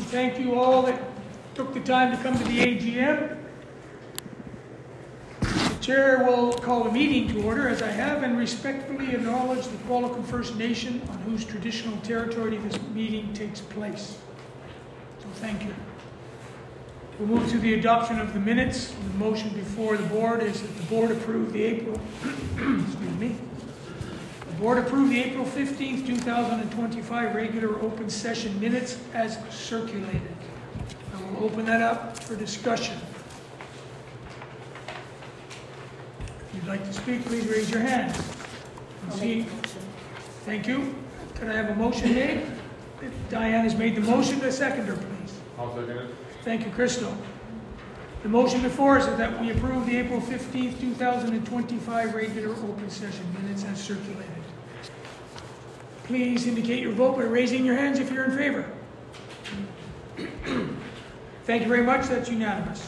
And thank you all that took the time to come to the AGM. The chair will call the meeting to order as I have and respectfully acknowledge the Qualicum First Nation on whose traditional territory this meeting takes place. So thank you. We'll move to the adoption of the minutes. The motion before the board is that the board approve the April, excuse me, the board approve the April 15th, 2025 regular open session minutes as circulated. I will open that up for discussion. If you'd like to speak, please raise your hand. Thank you. Could I have a motion made? Diane has made the motion. A seconder, please. I'll second it. Thank you, Crystal. The motion before us is that we approve the April 15th, 2025 regular open session minutes as circulated. Please indicate your vote by raising your hands if you're in favor. Thank you very much. That's unanimous.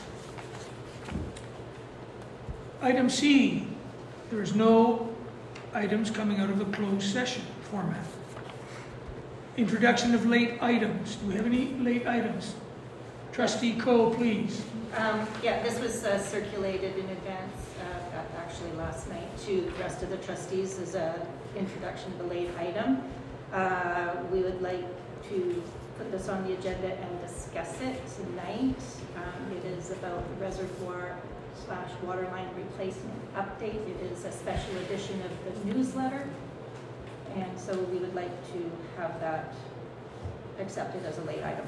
Item C. There is no items coming out of a closed session format. Introduction of late items. Do we have any late items? Trustee Coe, please. Yeah, this was circulated in advance, actually last night, to the rest of the trustees as an introduction of the late item. We would like to put this on the agenda and discuss it tonight. It is about the reservoir/waterline replacement update. It is a special edition of the newsletter, and so we would like to have that accepted as a late item.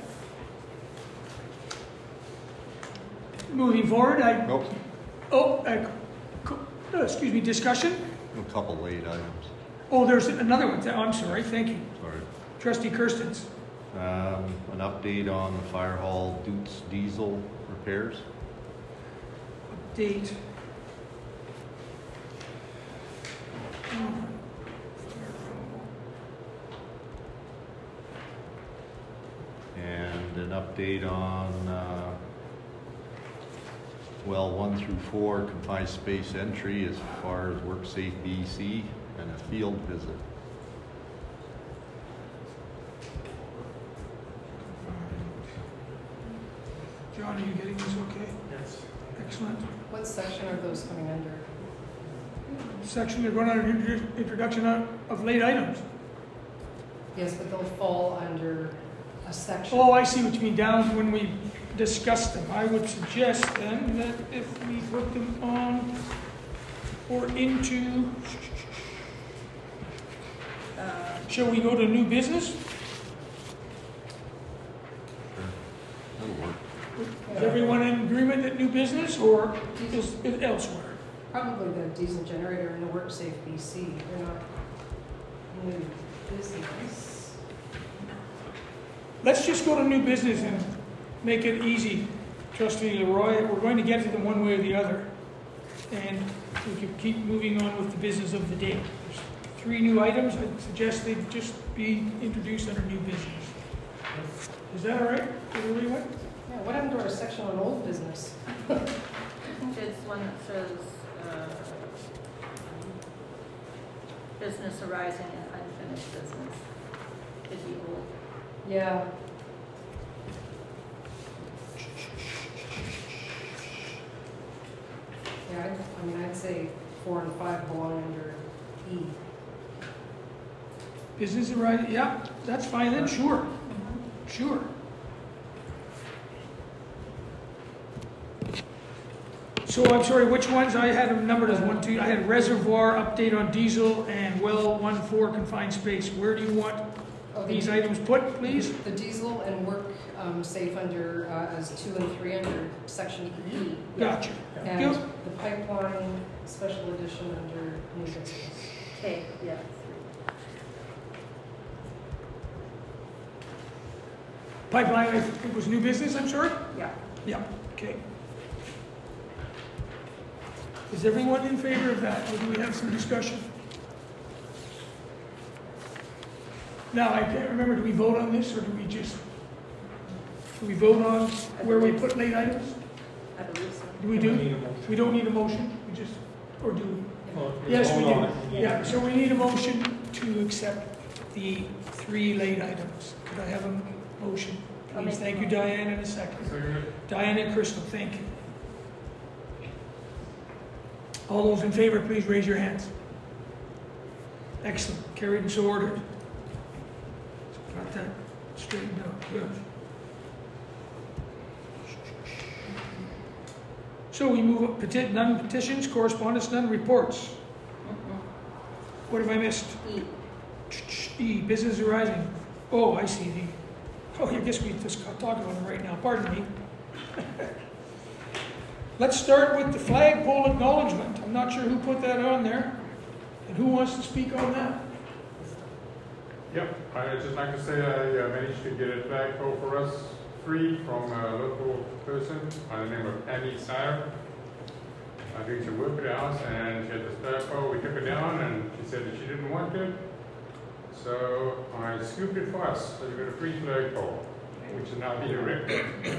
Moving forward, Nope. Excuse me, discussion? A couple late items. Oh, there's another one. I'm sorry, thank you. Sorry. Trustee Kirstens. An update on the fire hall Dutz diesel repairs. Update. And an update on well 1 through 4 confined space entry as far as WorkSafe BC and a field visit. John, are you getting this okay? Yes. Excellent. What section are those coming under? Section that run on introduction of late items. Yes, but they'll fall under a section. Oh, I see what you mean, down when we discuss them. I would suggest then that if we put them on or into, shall we go to new business? Sure. That'll work. Is everyone in agreement that new business or is it elsewhere? Probably the diesel generator and the WorkSafe BC. They're not new business. Let's just go to new business and make it easy, Trustee Leroy. We're going to get to them one way or the other. And we can keep moving on with the business of the day. There's 3 new items. I'd suggest they just be introduced under new business. Is that all right? Yeah, what happened to our section on old business? I think there's one that says business arising in unfinished business. Could be old. Yeah. Yeah, I mean, I'd say 4 and 5 belong under E. Business arising, yeah, that's fine then, sure. Sure. So I'm sorry, which ones? I had them numbered as 1, 2. I had reservoir, update on diesel, and well 1, 4 confined space. Where do you want these items put, please? The diesel and work safe under as 2 and 3 under section E. Gotcha. And Yep. the pipeline special edition under new business. Okay, yeah. Pipeline, I think it was new business, I'm sorry? Yeah. Yeah, okay. Is everyone in favor of that, or do we have some discussion? Now, I can't remember, do we vote on this, or do we vote on where we put late items? I believe so. Do we do? We don't need a motion, we just, or do we? Yes, we do. Yeah, so we need a motion to accept the 3 late items. Could I have a motion, I'll please. make Thank the you, motion. Diane, in a second. Diane and Crystal, thank you. All those in favor, please raise your hands. Excellent, carried and so ordered. Got that straightened out, good. So we move up, none petitions, correspondence, none reports. What have I missed? E. E, business arising. Oh, I see the, oh, I guess we just got talking about it right now, pardon me. Let's start with the flagpole acknowledgement. I'm not sure who put that on there, and who wants to speak on that? Yep, I'd just like to say I managed to get a flagpole for us free from a local person by the name of Annie Sire. I think she worked at the house and she had this flagpole. We took it down and she said that she didn't want it. So I scooped it for us. So we got a free flagpole, which is now being erected.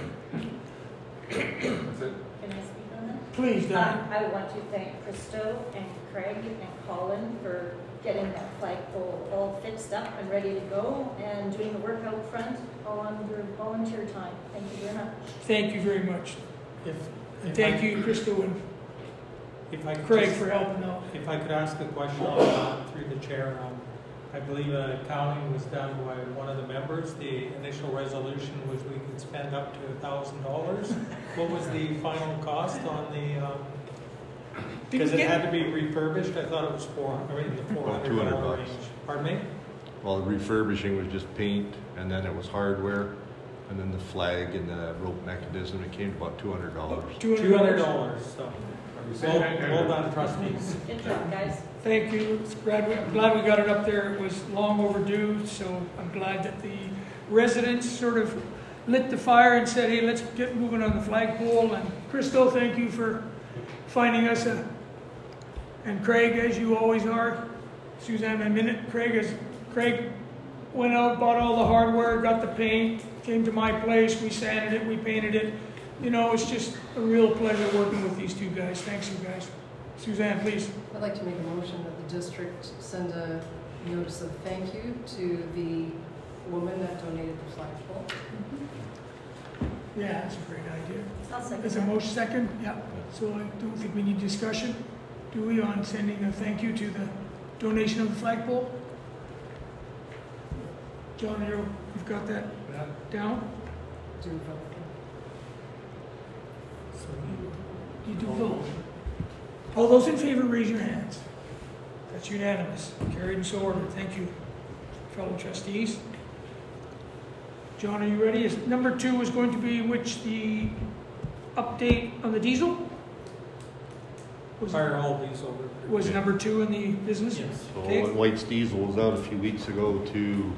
That's it. Can I speak on that? Please, Diane. I want to thank Christo and Craig and Colin for getting that flagpole all fixed up and ready to go and doing the work out front all on your volunteer time. Thank you very much. Thank you very much. If Thank you, Crystal and If I could Craig, just- for helping out. If I could ask a question through the chair, I believe a counting was done by one of the members. The initial resolution was we could spend up to $1,000. What was the final cost on the? Because it had to be refurbished. I thought it was the About $200 $400 range. Pardon me? Well, the refurbishing was just paint, and then it was hardware, and then the flag and the rope mechanism. It came to about $200. $200. So, You say that- well done, trustees. Good job, guys. Thank you. I'm glad we got it up there. It was long overdue, so I'm glad that the residents sort of lit the fire and said, hey, let's get moving on the flagpole. And Crystal, thank you for finding us and Craig, as you always are. Suzanne, a minute. Craig went out, bought all the hardware, got the paint, came to my place, we sanded it, we painted it. You know, it's just a real pleasure working with these two guys. Thanks, you guys. Suzanne, please. I'd like to make a motion that the district send a notice of thank you to the woman that donated the flagpole. Yeah, that's a great idea. I'll second Is a that. motion second? Yeah. So I don't think we need discussion, do we, on sending a thank you to the donation of the flagpole? John, you've got that down? Do vote. You do vote. All those in favor, raise your hands. That's unanimous. Carried and so ordered. Thank you, fellow trustees. John, are you ready? Number 2 is going to be the update on the diesel? Fire hall diesel. Was number 2 in the business? Yes. So Okay. White's Diesel was out a few weeks ago to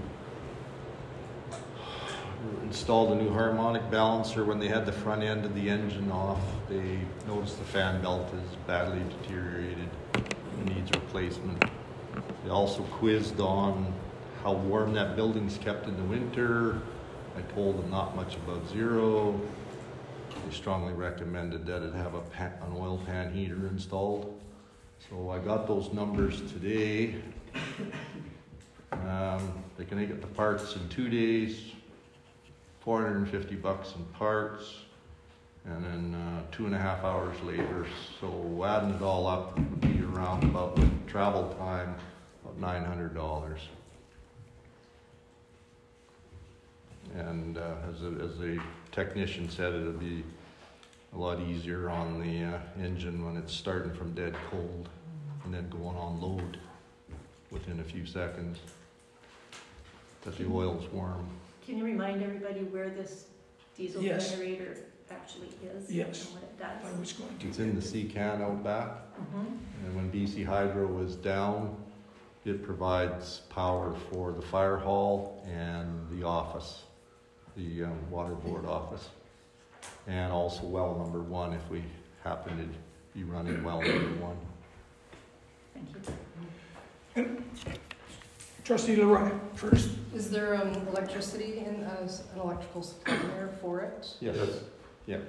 install the new harmonic balancer. When they had the front end of the engine off, they noticed the fan belt is badly deteriorated and needs replacement. They also quizzed on how warm that building's kept in the winter. I told them not much above 0. They strongly recommended that it have an oil pan heater installed. So I got those numbers today. They can get the parts in 2 days, $450 in parts, and then 2.5 hours labor. So adding it all up would be around about, with travel time, about $900. And as the technician said, it'll be a lot easier on the engine when it's starting from dead cold and then going on load within a few seconds that the oil's warm. Can you remind everybody where this diesel Yes. generator actually is? Yes. And what it I does? was going to. It's in the C-can out back, and when BC Hydro was down, it provides power for the fire hall and the office, the water board office, and also well number 1 if we happen to be running well number 1. Thank you. Trustee Leroy, first. Is there electricity in as an electrical supply there for it? Yes. Yeah.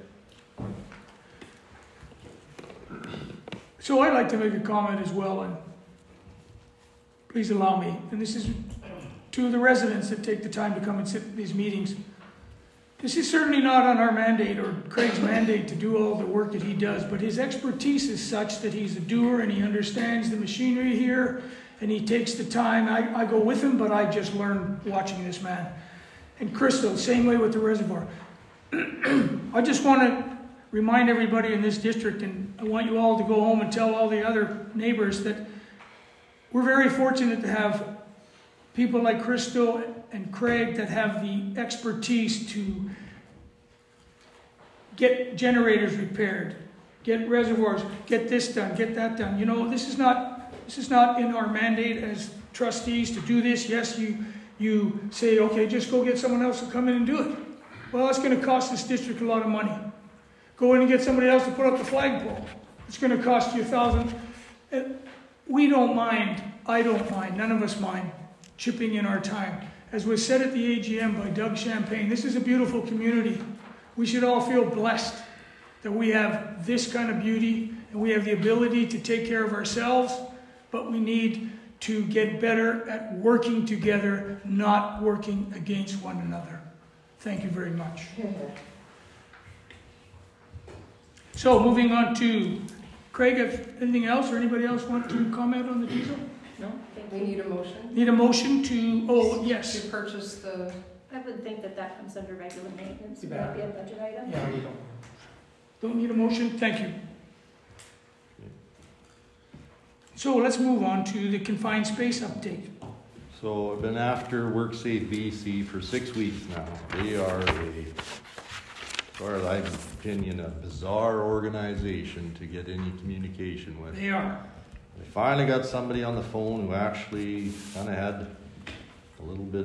So I'd like to make a comment as well, and please allow me. And this is to the residents that take the time to come and sit at these meetings. This is certainly not on our mandate or Craig's mandate to do all the work that he does, but his expertise is such that he's a doer and he understands the machinery here and he takes the time. I go with him, but I just learn watching this man. And Crystal, same way with the reservoir. I just want to remind everybody in this district, and I want you all to go home and tell all the other neighbors that we're very fortunate to have people like Crystal and Craig that have the expertise to get generators repaired, get reservoirs, get this done, get that done. You know, this is not in our mandate as trustees to do this. Yes, you say, okay, just go get someone else to come in and do it. Well, it's going to cost this district a lot of money. Go in and get somebody else to put up the flagpole. It's going to cost you $1,000. We don't mind. I don't mind. None of us mind chipping in our time. As was said at the AGM by Doug Champagne, this is a beautiful community. We should all feel blessed that we have this kind of beauty and we have the ability to take care of ourselves, but we need to get better at working together, not working against one another. Thank you very much. So moving on to Craig, anything else or anybody else want to comment on the diesel? No, thank We you. need a motion Need a motion to, oh, yes. to purchase the, I would think that comes under regular maintenance. You Would that bet. be a budget item? Yeah, we don't. Don't need a motion? Thank you. So let's move on to the confined space update. So I've been after WorkSafe BC for 6 weeks now. They are as far as I have an opinion, a bizarre organization to get any communication with. They are. I finally got somebody on the phone who actually kind of had a little bit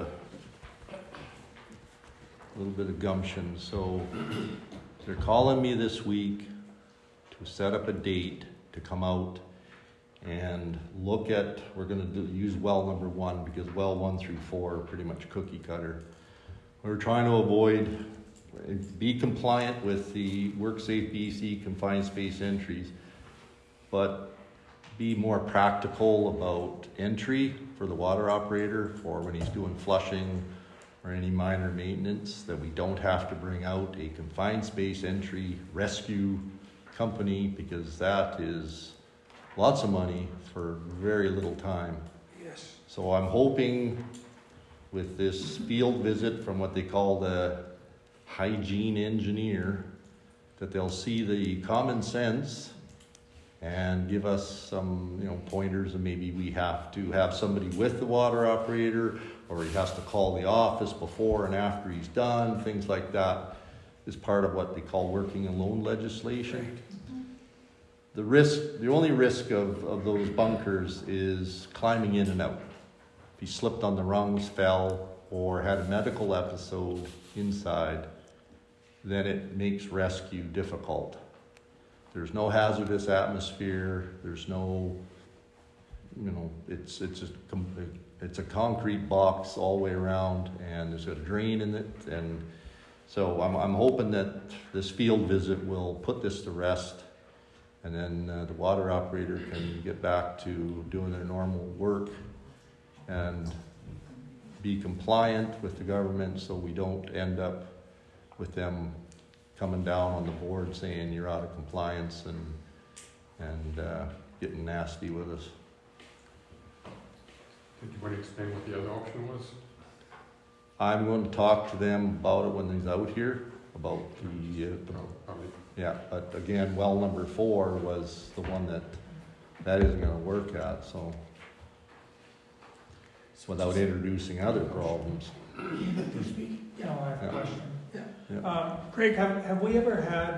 of gumption. So they're calling me this week to set up a date to come out and look at, we're going to use well number 1 because well 1 through 4 are pretty much cookie cutter. We're trying to avoid, be compliant with the WorkSafe BC confined space entries, but be more practical about entry for the water operator for when he's doing flushing or any minor maintenance, that we don't have to bring out a confined space entry rescue company, because that is lots of money for very little time. Yes. So I'm hoping with this field visit from what they call the hygiene engineer, that they'll see the common sense and give us some, pointers, and maybe we have to have somebody with the water operator, or he has to call the office before and after he's done. Things like that is part of what they call working alone legislation. The only risk of those bunkers is climbing in and out. If he slipped on the rungs, fell, or had a medical episode inside, then it makes rescue difficult. There's no hazardous atmosphere. There's no, it's a concrete box all the way around, and there's a drain in it. And so I'm hoping that this field visit will put this to rest, and then the water operator can get back to doing their normal work and be compliant with the government, so we don't end up with them coming down on the board saying you're out of compliance and getting nasty with us. Did you want to explain what the other option was? I'm going to talk to them about it when he's out here, about the Probably. yeah, but again, well number 4 was the one that isn't going to work at, so without introducing other problems. No, I have a question. Yeah. Craig, have we ever had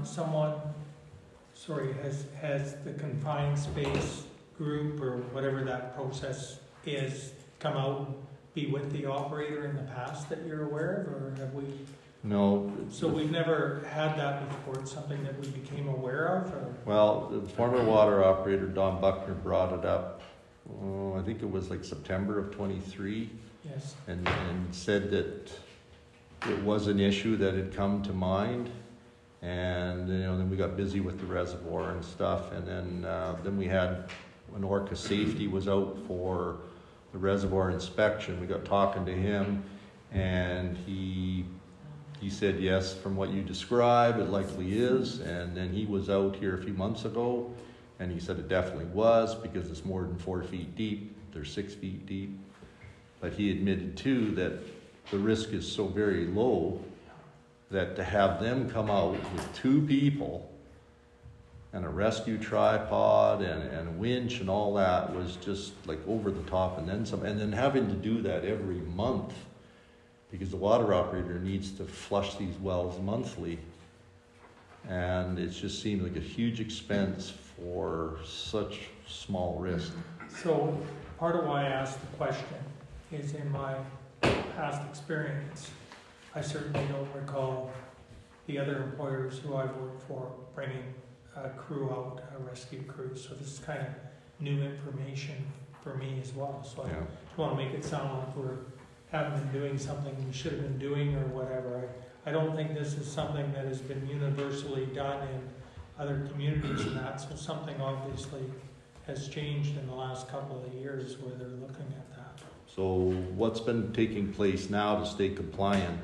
has the confined space group or whatever that process is come out, be with the operator in the past that you're aware of, or have we? No. So we've never had that before. It's something that we became aware of, or? Well, the former water operator, Don Buckner, brought it up, I think it was like September of 23, Yes. and said that it was an issue that had come to mind, and then we got busy with the reservoir and stuff, and then we had, when Orca Safety was out for the reservoir inspection, we got talking to him, and he he said, yes, from what you describe, it likely is. And then he was out here a few months ago, and he said it definitely was, because it's more than 4 feet deep. They're 6 feet deep. But he admitted too that the risk is so very low that to have them come out with 2 people and a rescue tripod and a winch and all that was just like over the top, and then some. And then having to do that every month, because the water operator needs to flush these wells monthly. And it just seemed like a huge expense for such small risk. So part of why I asked the question is, in my past experience, I certainly don't recall the other employers who I've worked for bringing a crew out, a rescue crew. So this is kind of new information for me as well. So I don't want to make it sound like we haven't been doing something we should have been doing or whatever. I don't think this is something that has been universally done in other communities and that. So something obviously has changed in the last couple of years where they're looking at that. So what's been taking place now to stay compliant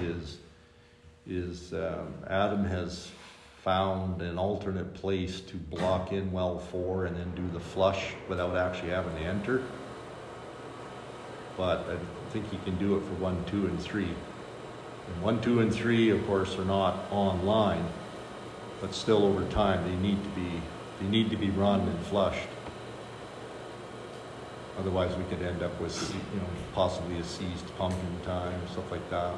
is Adam has found an alternate place to block in well 4 and then do the flush without actually having to enter. But I think he can do it for 1, 2, and 3. And 1, 2, and 3, of course, are not online, but still over time they need to be run and flushed. Otherwise, we could end up with, possibly a seized pump in time, stuff like that.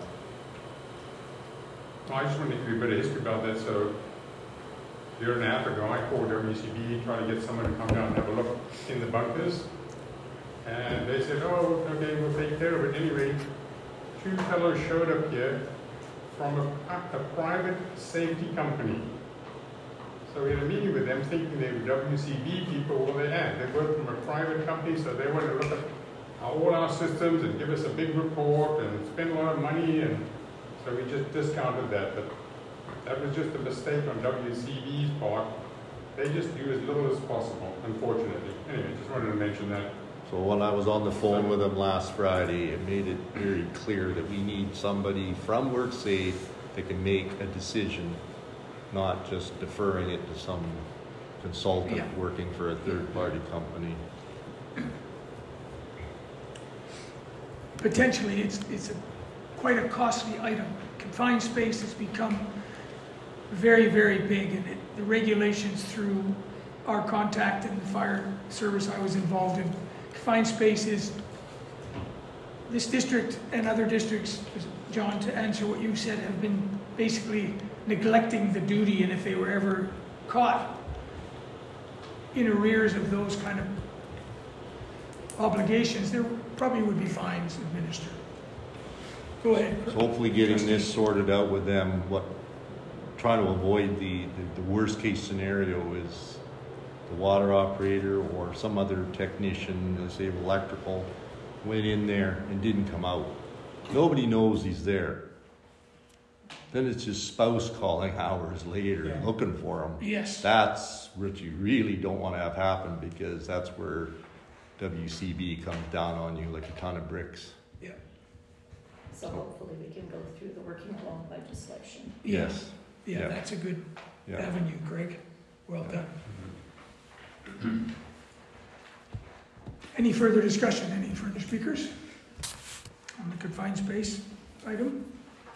I just want to give you a bit of history about that. So, a year and a half ago, I called WCB trying to get someone to come down and have a look in the bunkers. And they said, oh, okay, we'll take care of it. Anyway, 2 fellows showed up here from a private safety company. So we had a meeting with them thinking they were WCB people. Well, they had. They worked from a private company, so they wanted to look at all our systems and give us a big report and spend a lot of money. And so we just discounted that. But that was just a mistake on WCB's part. They just do as little as possible, unfortunately. Anyway, just wanted to mention that. So when I was on the phone with him last Friday, it made it very clear that we need somebody from WorkSafe that can make a decision, not just deferring it to some consultant working for a third-party company. Potentially, it's quite a costly item. Confined space has become very, very big, and the regulations through our contact and the fire service I was involved in, confined space is, this district and other districts, John, to answer what you said, have been basically neglecting the duty, and if they were ever caught in arrears of those kind of obligations, there probably would be fines administered. Go ahead. So hopefully getting this sorted out with them, trying to avoid the worst case scenario is the water operator or some other technician, let's say electrical, went in there and didn't come out. Nobody knows he's there. Then it's his spouse calling hours later looking for him. Yes. That's what you really don't want to have happen, because that's where WCB comes down on you like a ton of bricks. Yeah. So hopefully we can go through the working along legislation. Yes. Yeah, that's a good avenue, Greg. Well done. Any further discussion? Any further speakers on the confined space item?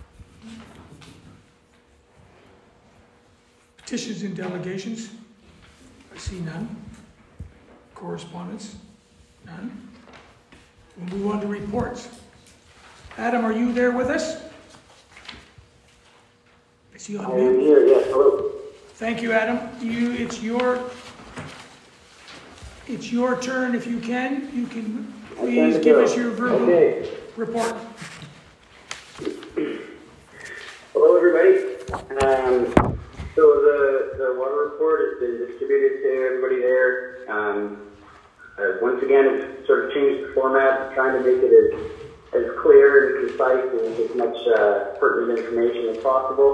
Petitions and delegations? I see none. Correspondence? None. We'll move on to reports. Adam, are you there with us? I see you on mute. I'm here, yes, hello. Thank you, Adam. It's your turn. If you can please give us your verbal report. Hello, everybody. So the water report has been distributed to everybody there. Once again, it's sort of changed the format, trying to make it as clear and concise and with as much pertinent information as possible.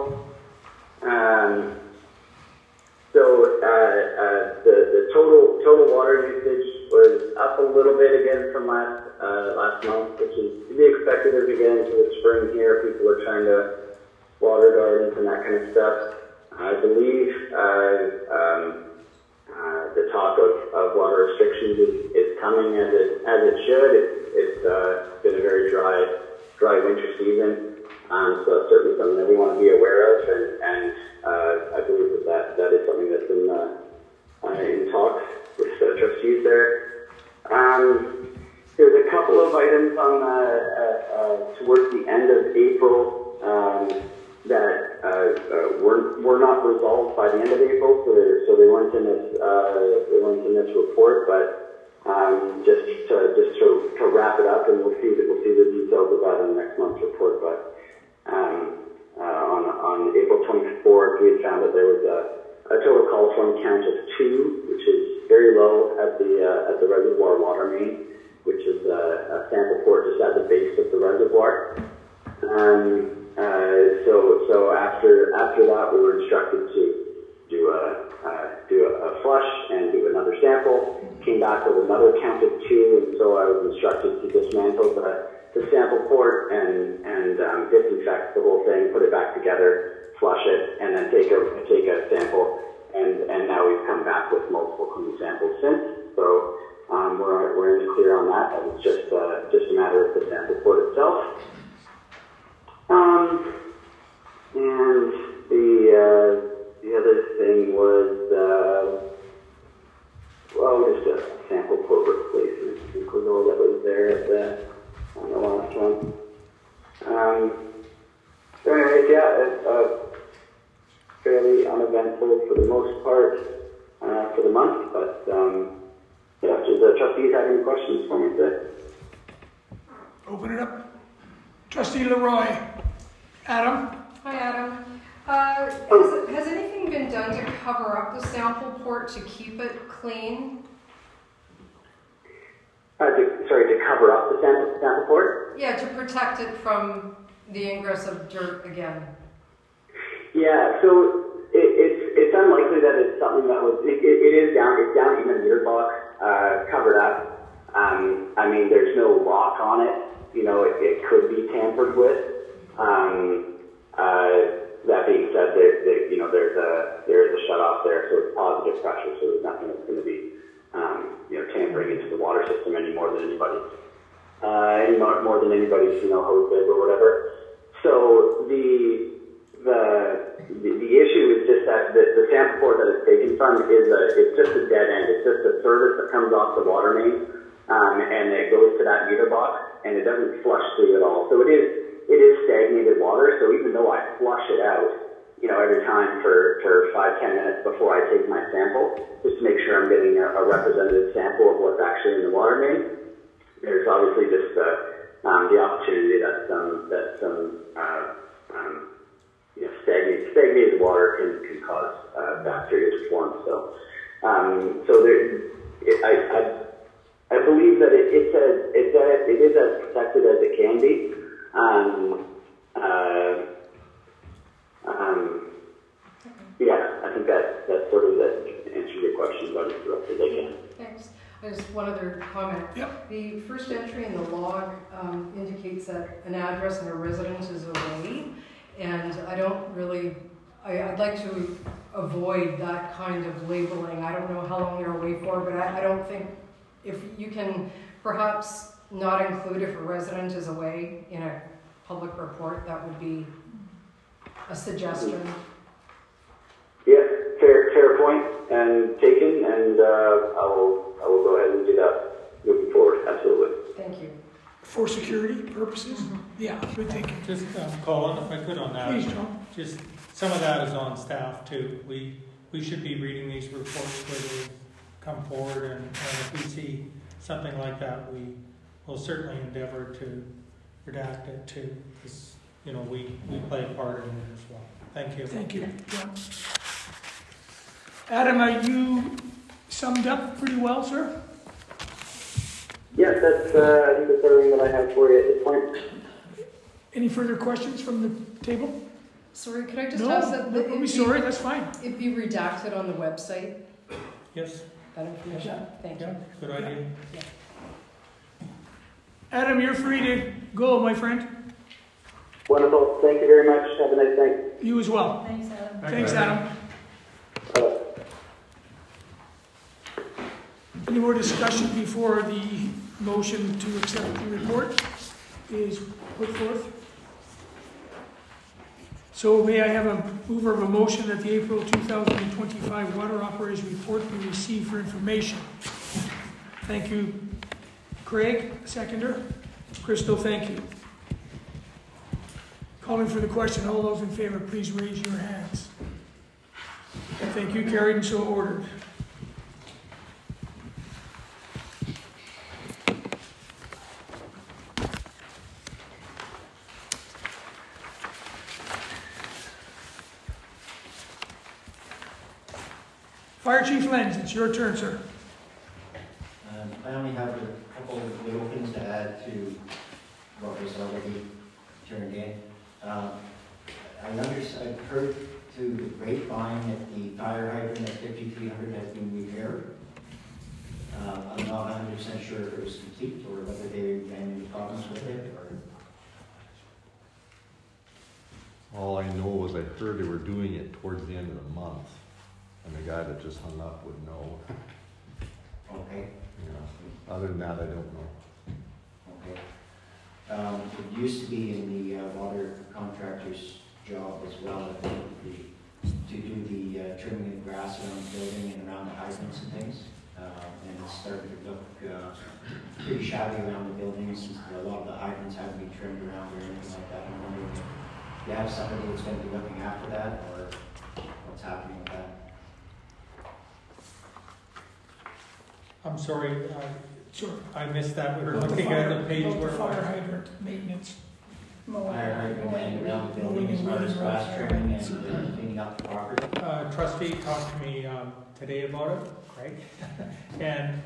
The total water usage was up a little bit again from last month, which is to be expected as we get into the spring here. People are trying to governance and that kind of stuff. I believe the talk of water restrictions is coming as it should. It's been a very dry winter season, so it's certainly something that we want to be aware of, and I believe that is something that's in talks with the trustees there. There's a couple of items on towards the end of April that were not resolved by the end of April, so they weren't in this report. But just to wrap it up, and we'll see the details of that in next month's report. But on April 24th, we had found that there was a total call from count of 2, which is very low at the reservoir water main, which is a sample port just at the base of the reservoir. So after that, we were instructed to do a flush and do another sample. Came back with another count of 2, and so I was instructed to dismantle the sample port and disinfect the whole thing, put it back together, flush it, and then take a sample. And now we've come back with multiple clean samples since. So we're in the clear on that. That was just a matter of the sample port itself. And the other thing was just a sample port replacement. I think was all that was there on the last one. So anyways, fairly uneventful for the most part for the month, but does the trustees have any questions for me today? Open it up. Trustee Leroy. Adam? Hi, Adam. Has anything been done to cover up the sample port to keep it clean? To cover up the sample port? Yeah, to protect it from the ingress of dirt again. Yeah, so it's unlikely that it's something that was, it is down, it's down in the meter box, covered up. I mean, there's no lock on it. It could be tampered with. That being said, there is a shut off there, so it's positive pressure, so there's nothing that's going to be, tampering into the water system any more than anybody's hose bib or whatever. So the issue is just that the sample port that it's taken from it's just a dead end. It's just a service that comes off the water main, and it goes to that meter box, and it doesn't flush through at all. So it is stagnated water. So even though I flush it out, every time for 5-10 minutes before I take my sample, just to make sure I'm getting a representative sample of what's actually in the water main, there's obviously just the opportunity that some stagnated water can cause bacteria to form. So I believe that it is as protected as it can be. I think that's sort of that answers your question about it as I can. Thanks. There's one other comment. Yep. The first entry in the log indicates that an address and a residence is away, and I'd like to avoid that kind of labeling. I don't know how long you're away for, but I don't think, if you can perhaps not include if a resident is away in a public report, that would be a suggestion. Yeah, fair point and taken, and I will go ahead and do that moving forward. Absolutely. Thank you. For security purposes? Mm-hmm. Yeah, good thinking. Just Colin, if I could on that. Please, John. Just some of that is on staff too. We should be reading these reports where they come forward, and if we see something like that, we will certainly endeavor to redact it too, because we play a part in it as well. Thank you. Thank you. Yeah. Adam, are you summed up pretty well, sir? Yes, I think that's everything that I have for you at this point. Any further questions from the table? Sorry, could I just No, ask that don't be sorry, that's fine. it be redacted on the website, Yes. that information? Yeah. Thank you. Yeah. Good idea. Adam, you're free to go, my friend. Wonderful. Thank you very much. Have a nice night. You as well. Thanks, Adam. Thanks, Adam. Bye. Any more discussion before the motion to accept the report is put forth? So may I have a mover of a motion that the April 2025 water operation report be received for information? Thank you, Craig. Seconder. Crystal, thank you. Calling for the question, all those in favor, please raise your hands. Thank you, carried and so ordered. Fire Chief Lenz, it's your turn, sir. I only have a couple of little things to add to what was already turned in. I've heard through the grapevine that the fire hydrant at 5300 has been repaired. I'm not 100% sure if it was complete or whether they ran into problems with it. All I know was I heard they were doing it towards the end of the month, and the guy that just hung up would know. Okay. Yeah. Other than that, I don't know. Okay. It used to be in the water contractor's job as well, I think, to do the trimming of grass around the building and around the hydrants and things. And it's starting to look pretty shabby around the buildings. A lot of the hydrants haven't been trimmed around or anything like that. I'm wondering if you have somebody that's going to be looking after that, or what's happening with that. I'm sorry, Sure. I missed that. We were looking at the page About where. the fire hydrant maintenance. Fire hydrant and around the building as far as grass trimming and cleaning up the property. Trustee talked to me today about it, Craig, and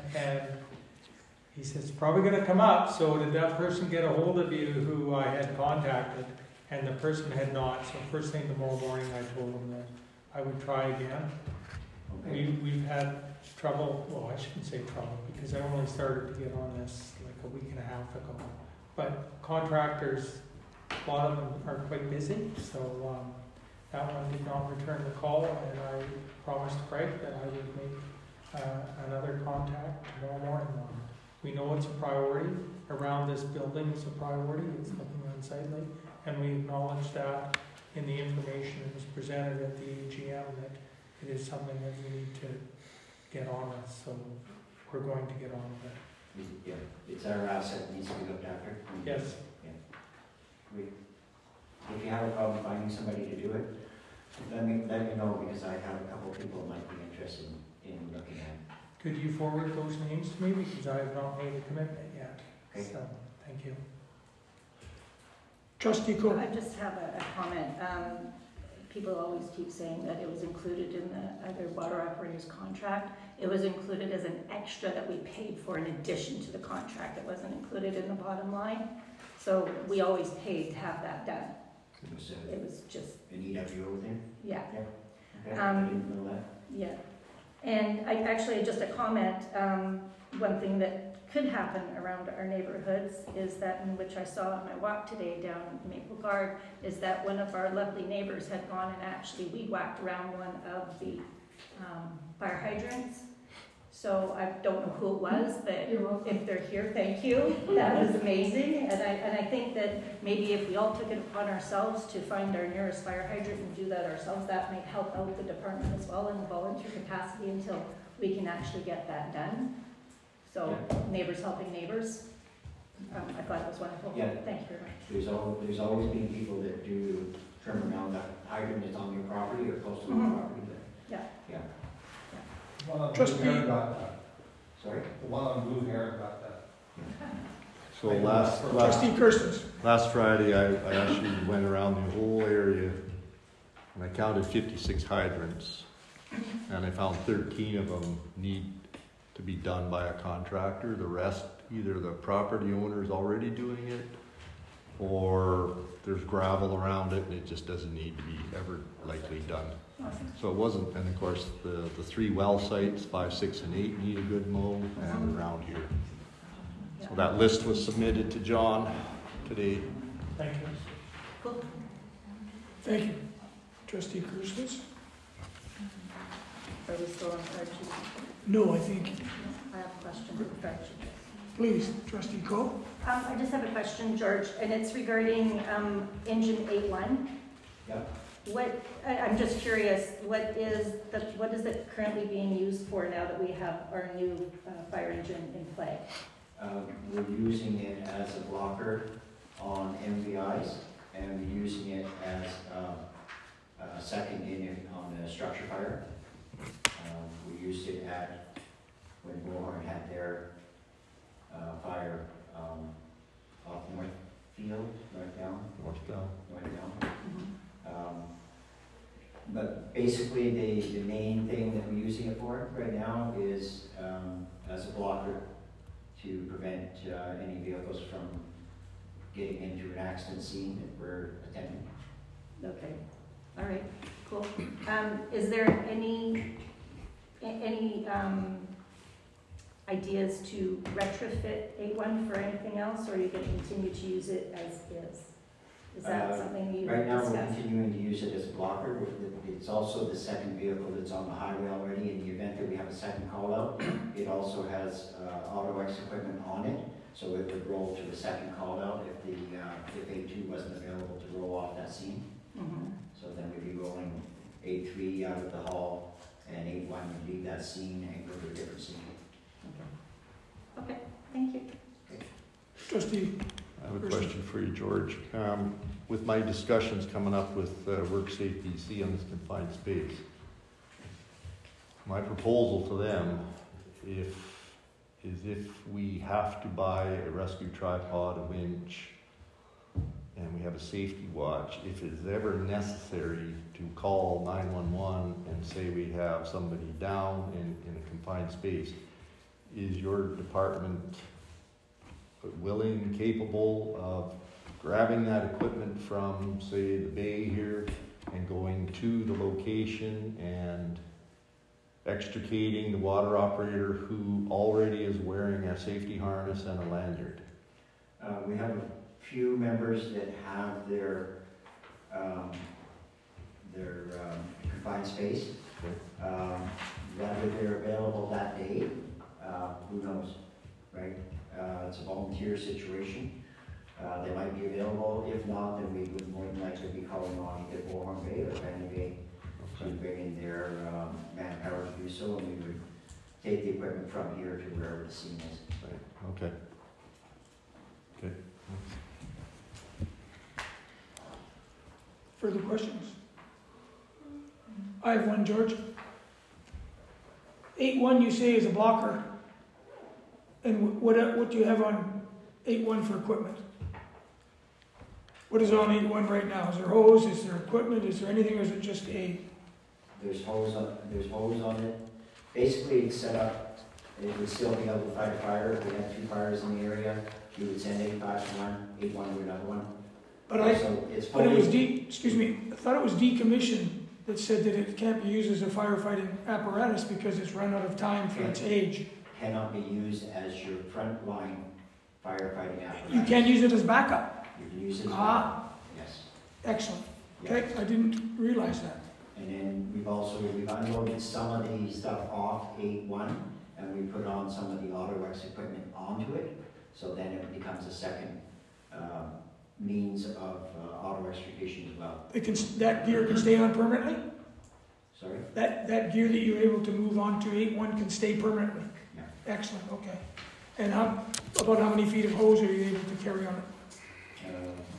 he says it's probably going to come up. So did that person get a hold of you who I had contacted? And the person had not. So first thing tomorrow morning, I told him that I would try again. Okay. We've had trouble. Well, I shouldn't say trouble because I only started to get on this like a week and a half ago. But contractors, a lot of them are quite busy. So that one did not return the call, and I promised Craig that I would make another contact tomorrow morning. We know it's a priority. Around this building, it's a priority. It's looking unsightly. And we acknowledge that in the information that was presented at the AGM that it is something that we need to get on with. So we're going to get on with it. Yeah, it's our asset that needs to be looked after. Yes. Yeah. If you have a problem finding somebody to do it, let me know, because I have a couple of people who might be interested in looking at it. Could you forward those names to me, because I have not made a commitment yet. Okay. So, thank you. Trustee Coe. I just have a comment. People always keep saying that it was included in the other water operator's contract. It was included as an extra that we paid for in addition to the contract. It wasn't included in the bottom line. So we always paid to have that done. It was just an EWO thing? Yeah. Okay. I didn't know that. Yeah. And I actually, just a comment, one thing that could happen around our neighborhoods is that, in which I saw on my walk today down Maple Guard, is that one of our lovely neighbors had gone and actually weed whacked around one of the fire hydrants. So I don't know who it was, but if they're here, thank you. That was amazing. And I think that maybe if we all took it upon ourselves to find our nearest fire hydrant and do that ourselves, that might help out the department as well in volunteer capacity until we can actually get that done. So neighbors helping neighbors. I thought it was wonderful. Yeah. Thank you very much. There's always been people that do turn around that hydrant that's on your property or close to your property. Yeah. Yeah. The one on Trustee- Blue Heron got that. Sorry? The one on Blue Heron got that. So last Trustee Kirstens. Last Friday, I actually went around the whole area and I counted 56 hydrants, and I found 13 of them need to be done by a contractor. The rest, either the property owner is already doing it, or there's gravel around it and it just doesn't need to be ever likely done. Awesome. So it wasn't, and of course the 3 well sites, 5, 6, and 8 need a good mow, and around here. So that list was submitted to John today. Thank you. Cool. Thank you. Trustee Christmas? Are we still on fire chief? No, I think, I have a question for the fire chief. please, Trustee Coe. I just have a question, George, and it's regarding engine 8.1. Yep. I'm just curious, what is it currently being used for now that we have our new fire engine in play? We're using it as a blocker on MVIs, and we're using it as a second unit on the structure fire. We used it when Bullhorn had their fire off Northfield, North Down. But basically, the main thing that we're using it for right now is as a blocker to prevent any vehicles from getting into an accident scene that we're attending. Okay, all right, cool. Is there any ideas to retrofit 8.1 for anything else, or are you going to continue to use it as is? Is that something you right now discussed? we're continuing to use it as a blocker. It's also the second vehicle that's on the highway already. In the event that we have a second call out, it also has AutoX equipment on it, so it would roll to the second call out if 8.2 wasn't available to roll off that scene. Mm-hmm. So then we'd be rolling 8.3 out of the hall, and 8.1 would leave that scene and go to a different scene. Okay, thank you. Trustee, I have a question for you, George. With my discussions coming up with Work Safe BC on this confined space, my proposal to them is if we have to buy a rescue tripod, a winch, and we have a safety watch, if it's ever necessary to call 911 and say we have somebody down in a confined space, is your department willing and capable of grabbing that equipment from, say, the bay here and going to the location and extricating the water operator who already is wearing a safety harness and a lanyard? We have a few members that have their confined space. Okay. Whether they're available that day, who knows, right? It's a volunteer situation. They might be available. If not, then we would more than likely be calling on either Bullhorn Bay or Fanny Bay to bring in their manpower to do so, and we would take the equipment from here to wherever the scene is. Right. Okay. Okay. further questions? I have one, George. 8.1 you say is a blocker. And what do you have on 8.1 for equipment? What is on 8.1 right now? Is there hose? Is there equipment? Is there anything, or is it just a? There's hose on it. Basically, it's set up. It would still be able to fight a fire. If we had 2 fires in the area, you would send 8.5 to one, 8.1 to another one. But I thought it was decommissioned that said that it can't be used as a firefighting apparatus because it's run out of time for its age. Cannot be used as your frontline firefighting apparatus. You can't use it as backup. You can use it as backup. Yes. Excellent. Yeah. Okay, I didn't realize that. And then we've unloaded some of the stuff off 8.1, and we put on some of the AutoX equipment onto it, so then it becomes a second means of auto extrication as well. That gear can stay on permanently? Sorry? That gear that you're able to move on to 8.1 can stay permanently? Yeah. Excellent, okay. And about how many feet of hose are you able to carry on it?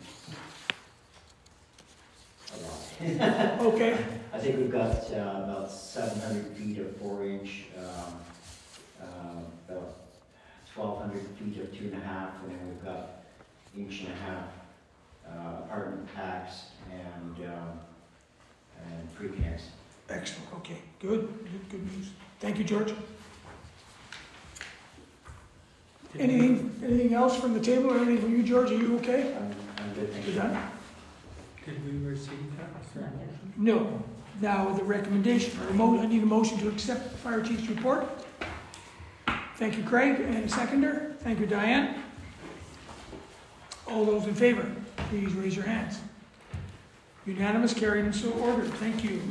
A lot. Okay. I think we've got about 700 feet of 4-inch, about 1,200 feet of 2.5, and then we've got 1.5 inch apartment packs and pre-connects. Excellent, okay. Good news. Thank you, George. Anything else from the table or anything from you, George? Are you okay? I'm good, thank You you. done? Did we receive that? Not yet. No. Now the recommendation, I need a motion to accept the fire chief's report. Thank you, Craig, and a seconder. Thank you, Diane. All those in favor, please raise your hands. Unanimous, carried, and so ordered. Thank you.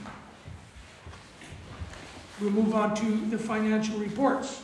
We'll move on to the financial reports.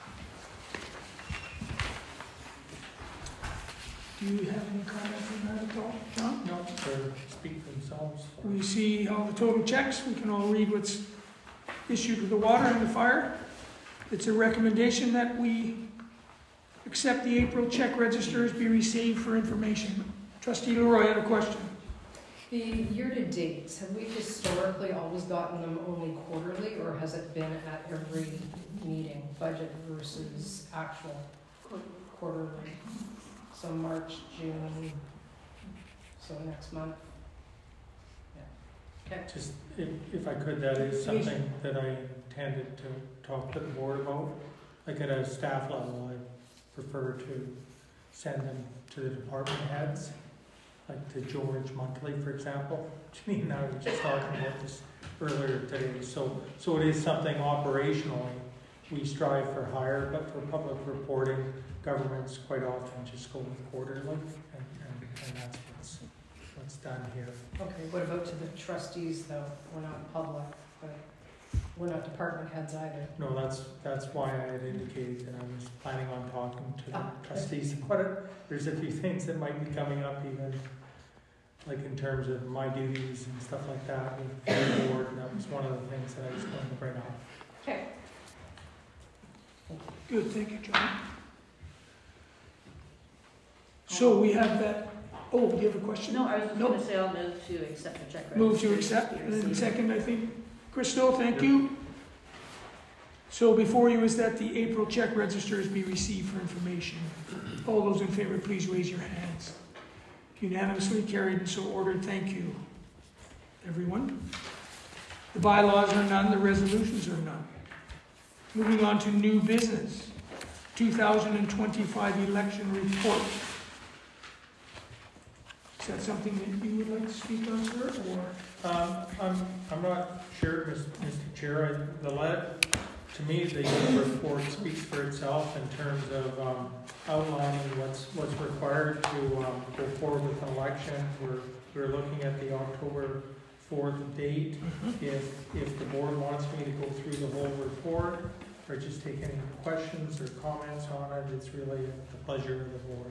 Do you have any comments on that at all, John? No, they speak for themselves. We see all the total checks. We can all read what's issued with the water and the fire. It's a recommendation that we accept the April check registers be received for information. Trustee Leroy had a question. The year-to-dates, have we historically always gotten them only quarterly, or has it been at every meeting, budget versus actual quarterly? So March, June, so next month? Yeah. Okay. Just, if I could, that is something that I intended to talk to the board about. Like at a staff level, I prefer to send them to the department heads, like to George monthly, for example. Janine and I were just talking about this earlier today. So it is something operationally we strive for higher, but for public reporting, governments quite often just go with quarterly, and that's what's done here. Okay, what about to the trustees, though? We're not public, but we're not department heads either. No, that's why I had indicated that I was planning on talking to the trustees. There's a few things that might be coming up, even like in terms of my duties and stuff like that with the board, and that was one of the things that I was going to bring up. Okay. Good, thank you, John. So we have that. Oh, do you have a question? No, I was just going to say I'll move to accept the check. Move to accept, and then second, I think. Crystal, thank you. So before you is that the April check registers be received for information. All those in favor, please raise your hands. Unanimously carried and so ordered. Thank you, everyone. The bylaws are none, the resolutions are none. Moving on to new business. 2025 election report. Is that something that you would like to speak on, sir, or? I'm not sure, Mr. Chair. To me, the report speaks for itself in terms of outlining what's required to go forward with an election. We're looking at the October 4th date. If the board wants me to go through the whole report or just take any questions or comments on it, it's really at the pleasure of the board.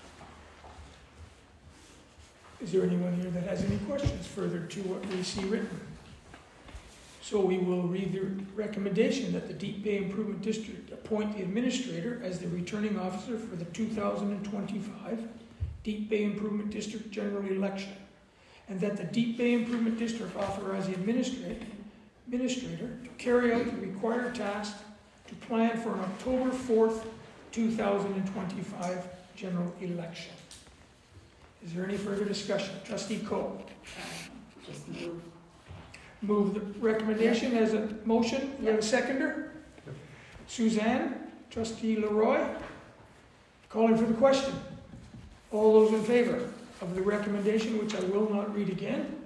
Is there anyone here that has any questions further to what we see written? So we will read the recommendation that the Deep Bay Improvement District appoint the administrator as the returning officer for the 2025 Deep Bay Improvement District general election, and that the Deep Bay Improvement District authorize the administrator to carry out the required tasks to plan for an October 4th, 2025 general election. Is there any further discussion? Trustee Coe. Just move. Move the recommendation as a motion. You have a seconder? Yep. Suzanne. Trustee Leroy. Calling for the question. All those in favor of the recommendation, which I will not read again.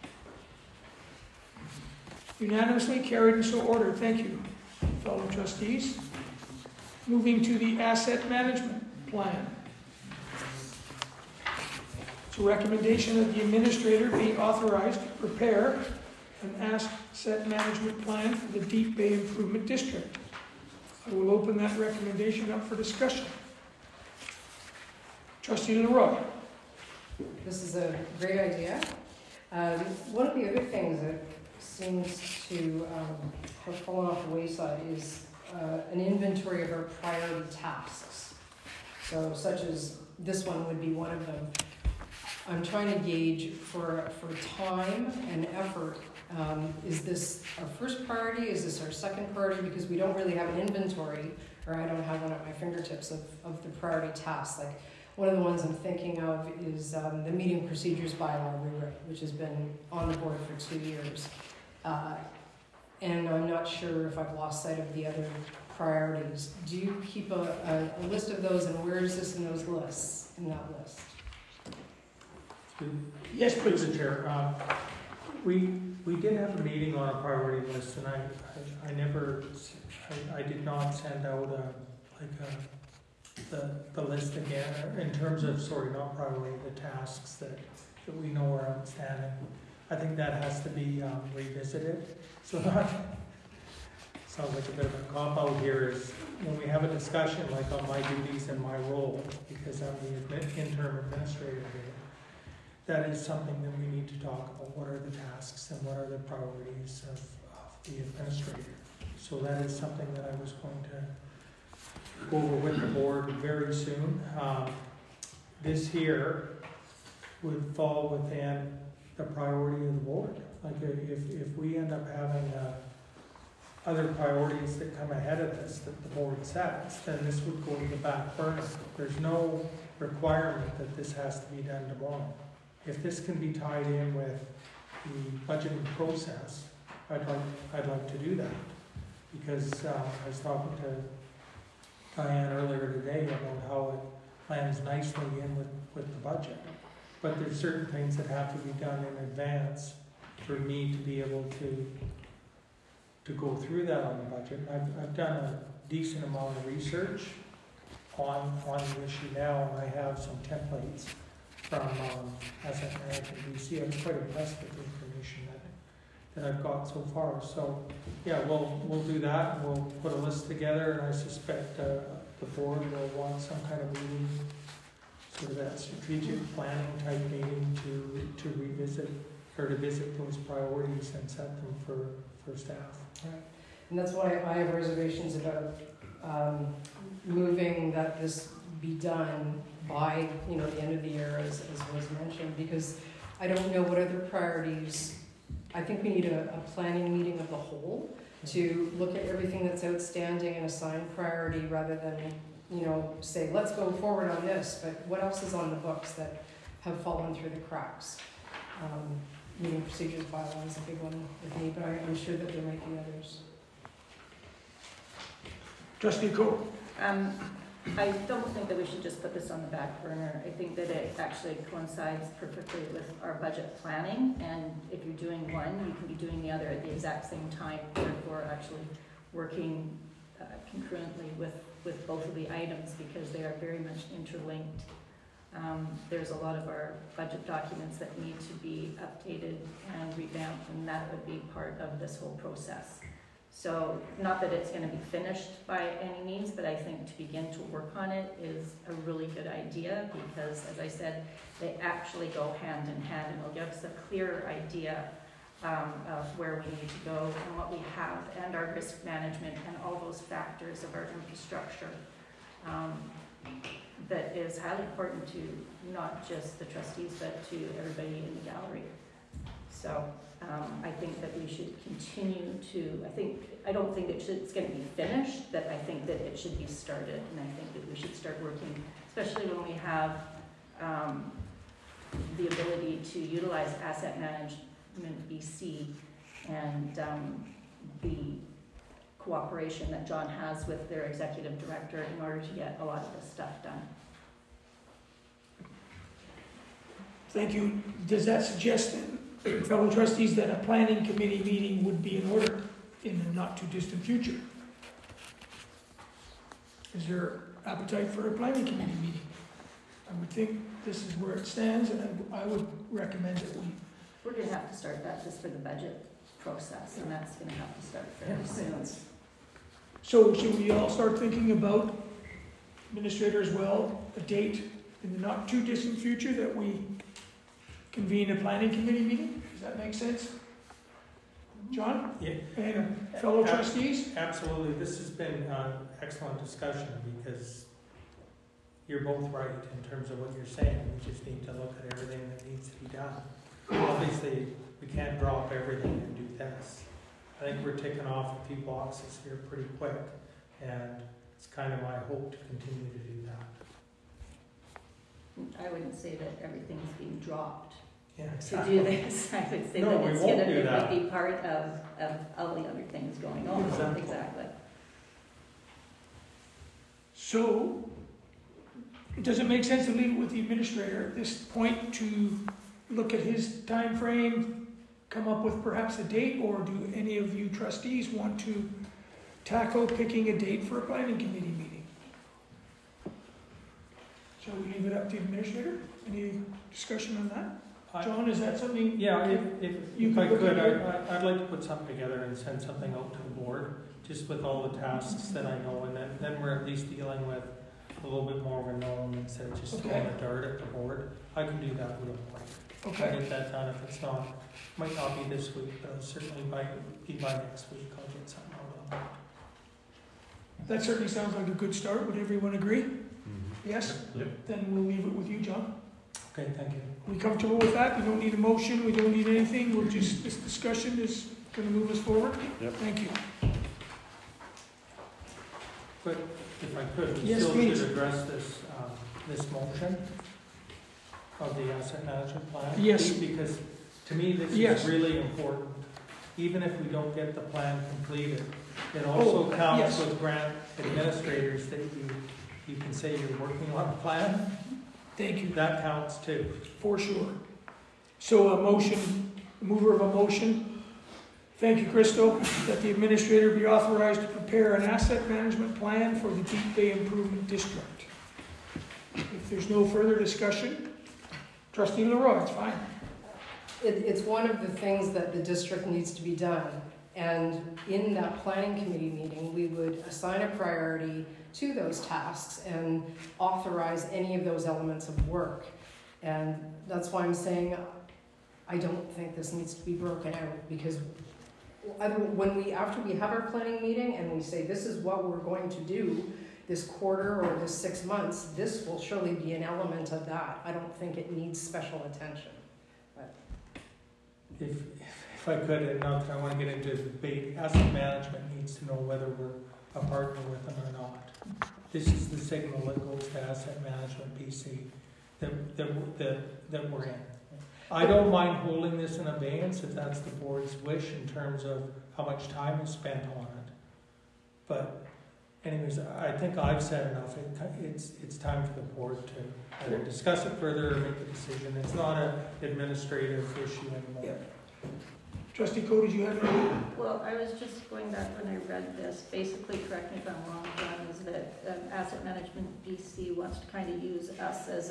Unanimously carried and so ordered. Thank you, fellow trustees. Moving to the asset management plan. It's a recommendation that the administrator be authorized to prepare an asset management plan for the Deep Bay Improvement District. I will open that recommendation up for discussion. Trustee Leroy. This is a great idea. One of the other things that seems to have fallen off the wayside is an inventory of our priority tasks. So such as this one would be one of them. I'm trying to gauge for time and effort. Is this our first priority? Is this our second priority? Because we don't really have an inventory, or I don't have one at my fingertips of the priority tasks. Like one of the ones I'm thinking of is the meeting procedures bylaw rewrite, which has been on the board for 2 years. And I'm not sure if I've lost sight of the other priorities. Do you keep a list of those, and where is this in those lists, in that list? Yes, please. Mr. Chair, we did have a meeting on a priority list, and I did not send out the list again in terms of not priority, the tasks that that we know are outstanding. I think that has to be revisited. So sounds like a bit of a cop-out here is when we have a discussion like on my duties and my role, because I'm the interim administrator here, that is something that we need to talk about. What are the tasks and what are the priorities of the administrator? So that is something that I was going to go over with the board very soon. This here would fall within the priority of the board. Like if we end up having other priorities that come ahead of this that the board sets, then this would go to the back burner. There's no requirement that this has to be done tomorrow. If this can be tied in with the budgeting process, I'd like to do that. Because I was talking to Diane earlier today about how it lands nicely in with the budget. But there's certain things that have to be done in advance for me to be able to go through that on the budget. I've done a decent amount of research on the issue now, and I have some templates from Asset Management BC. I was quite impressed with the information that I've got so far. So yeah, we'll do that, and we'll put a list together, and I suspect the board will want some kind of meeting, sort of that strategic planning type meeting to revisit or to visit those priorities and set them for staff. Right. And that's why I have reservations about moving that this be done by the end of the year, as was mentioned, because I don't know what other priorities. I think we need a planning meeting of the whole to look at everything that's outstanding and assign priority rather than say let's go forward on this, but what else is on the books that have fallen through the cracks. Meeting procedures bylaw is a big one with me, but I'm sure that there might be others. Trustee Coe. I don't think that we should just put this on the back burner. I think that it actually coincides perfectly with our budget planning, and if you're doing one, you can be doing the other at the exact same time, therefore actually working concurrently with both of the items because they are very much interlinked. There's a lot of our budget documents that need to be updated and revamped, and that would be part of this whole process. So not that it's going to be finished by any means, but I think to begin to work on it is a really good idea because, as I said, they actually go hand in hand, and it'll give us a clearer idea of where we need to go and what we have and our risk management and all those factors of our infrastructure. That is highly important to not just the trustees, but to everybody in the gallery. So I think that we should continue to, I don't think it's going to be finished, but I think that it should be started, and I think that we should start working, especially when we have the ability to utilize Asset Management BC and the cooperation that John has with their executive director in order to get a lot of this stuff done. Thank you. Does that suggest, fellow trustees, that a planning committee meeting would be in order in the not too distant future? Is there appetite for a planning committee meeting? I would think this is where it stands, and I would recommend that we're going to have to start that just for the budget process, and that's going to have to start fairly soon. So should we all start thinking about, Administrator as well, a date in the not too distant future that we convene a planning committee meeting? Does that make sense? John? Yeah. And fellow trustees? Absolutely. This has been an excellent discussion because you're both right in terms of what you're saying. We just need to look at everything that needs to be done. Obviously, we can't drop everything and do this. I think we're ticking off a few boxes here pretty quick, and it's kind of my hope to continue to do that. I wouldn't say that everything's being dropped exactly. to do this. I would say no, that it's going to be be part of all the other things going on. Exactly. So, does it make sense to leave it with the administrator at this point to look at his time frame, come up with perhaps a date, or do any of you trustees want to tackle picking a date for a planning committee meeting? Shall we leave it up to the administrator? Any discussion on that? John, is that something? Yeah, if You I could could, look at I'd like to put something together and send something out to the board, just with all the tasks that I know, and then we're at least dealing with a little bit more of a known instead of just throwing a dart at the board. I can do that real quick. Okay. I'll get that done. If it's not, might not be this week, but certainly by next week, I'll get something out on that. That certainly sounds like a good start. Would everyone agree? Mm-hmm. Yes? Yep. Then we'll leave it with you, John. Okay, thank you. We comfortable with that? We don't need a motion, we don't need anything, we'll just, this discussion is gonna move us forward? Yep. Thank you. But if I could, we Yes, still please. should address this motion of the asset management plan. Yes. Because to me, this Yes. is really important. Even if we don't get the plan completed, it also counts yes. with grant administrators that you can say you're working on a plan. Thank you, That counts too. for sure. So a motion, mover of a motion, thank you, Crystal, that the administrator be authorized to prepare an asset management plan for the Deep Bay Improvement District. If there's no further discussion, Trustee Leroy, it's fine. It's one of the things that the district needs to be done. And in that planning committee meeting, we would assign a priority to those tasks and authorize any of those elements of work. And that's why I'm saying I don't think this needs to be broken out, because after we have our planning meeting and we say this is what we're going to do this quarter or this 6 months, this will surely be an element of that. I don't think it needs special attention. If I could, and not that I want to get into a debate, asset management needs to know whether we're a partner with them or not. This is the signal that goes to Asset Management BC that we're in. I don't mind holding this in abeyance if that's the board's wish in terms of how much time is spent on it. But anyways, I think I've said enough. It's time for the board to either discuss it further or make a decision. It's not an administrative issue anymore. Yeah. Trustee Coe, did you have anything? Well, I was just going back when I read this, basically, correct me if I'm wrong, John, is that Asset Management BC wants to kind of use us as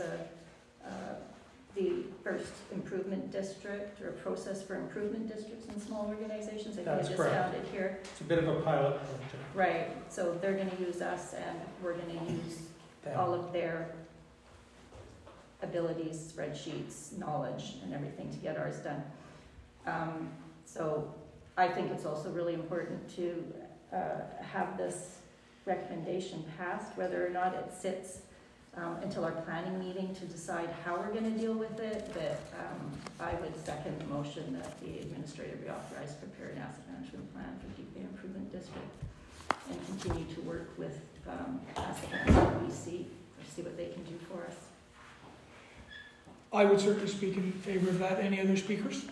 the first improvement district or a process for improvement districts in small organizations. I think I That's just correct. found it here. It's a bit of a pilot project. Right, so they're going to use us and we're going to use all of their abilities, spreadsheets, knowledge, and everything to get ours done. So I think it's also really important to have this recommendation passed, whether or not it sits until our planning meeting to decide how we're going to deal with it. But I would second the motion that the administrator be authorized to prepare an asset management plan for Deep Bay Improvement District and continue to work with Asset Management BC to see what they can do for us. I would certainly speak in favor of that. Any other speakers?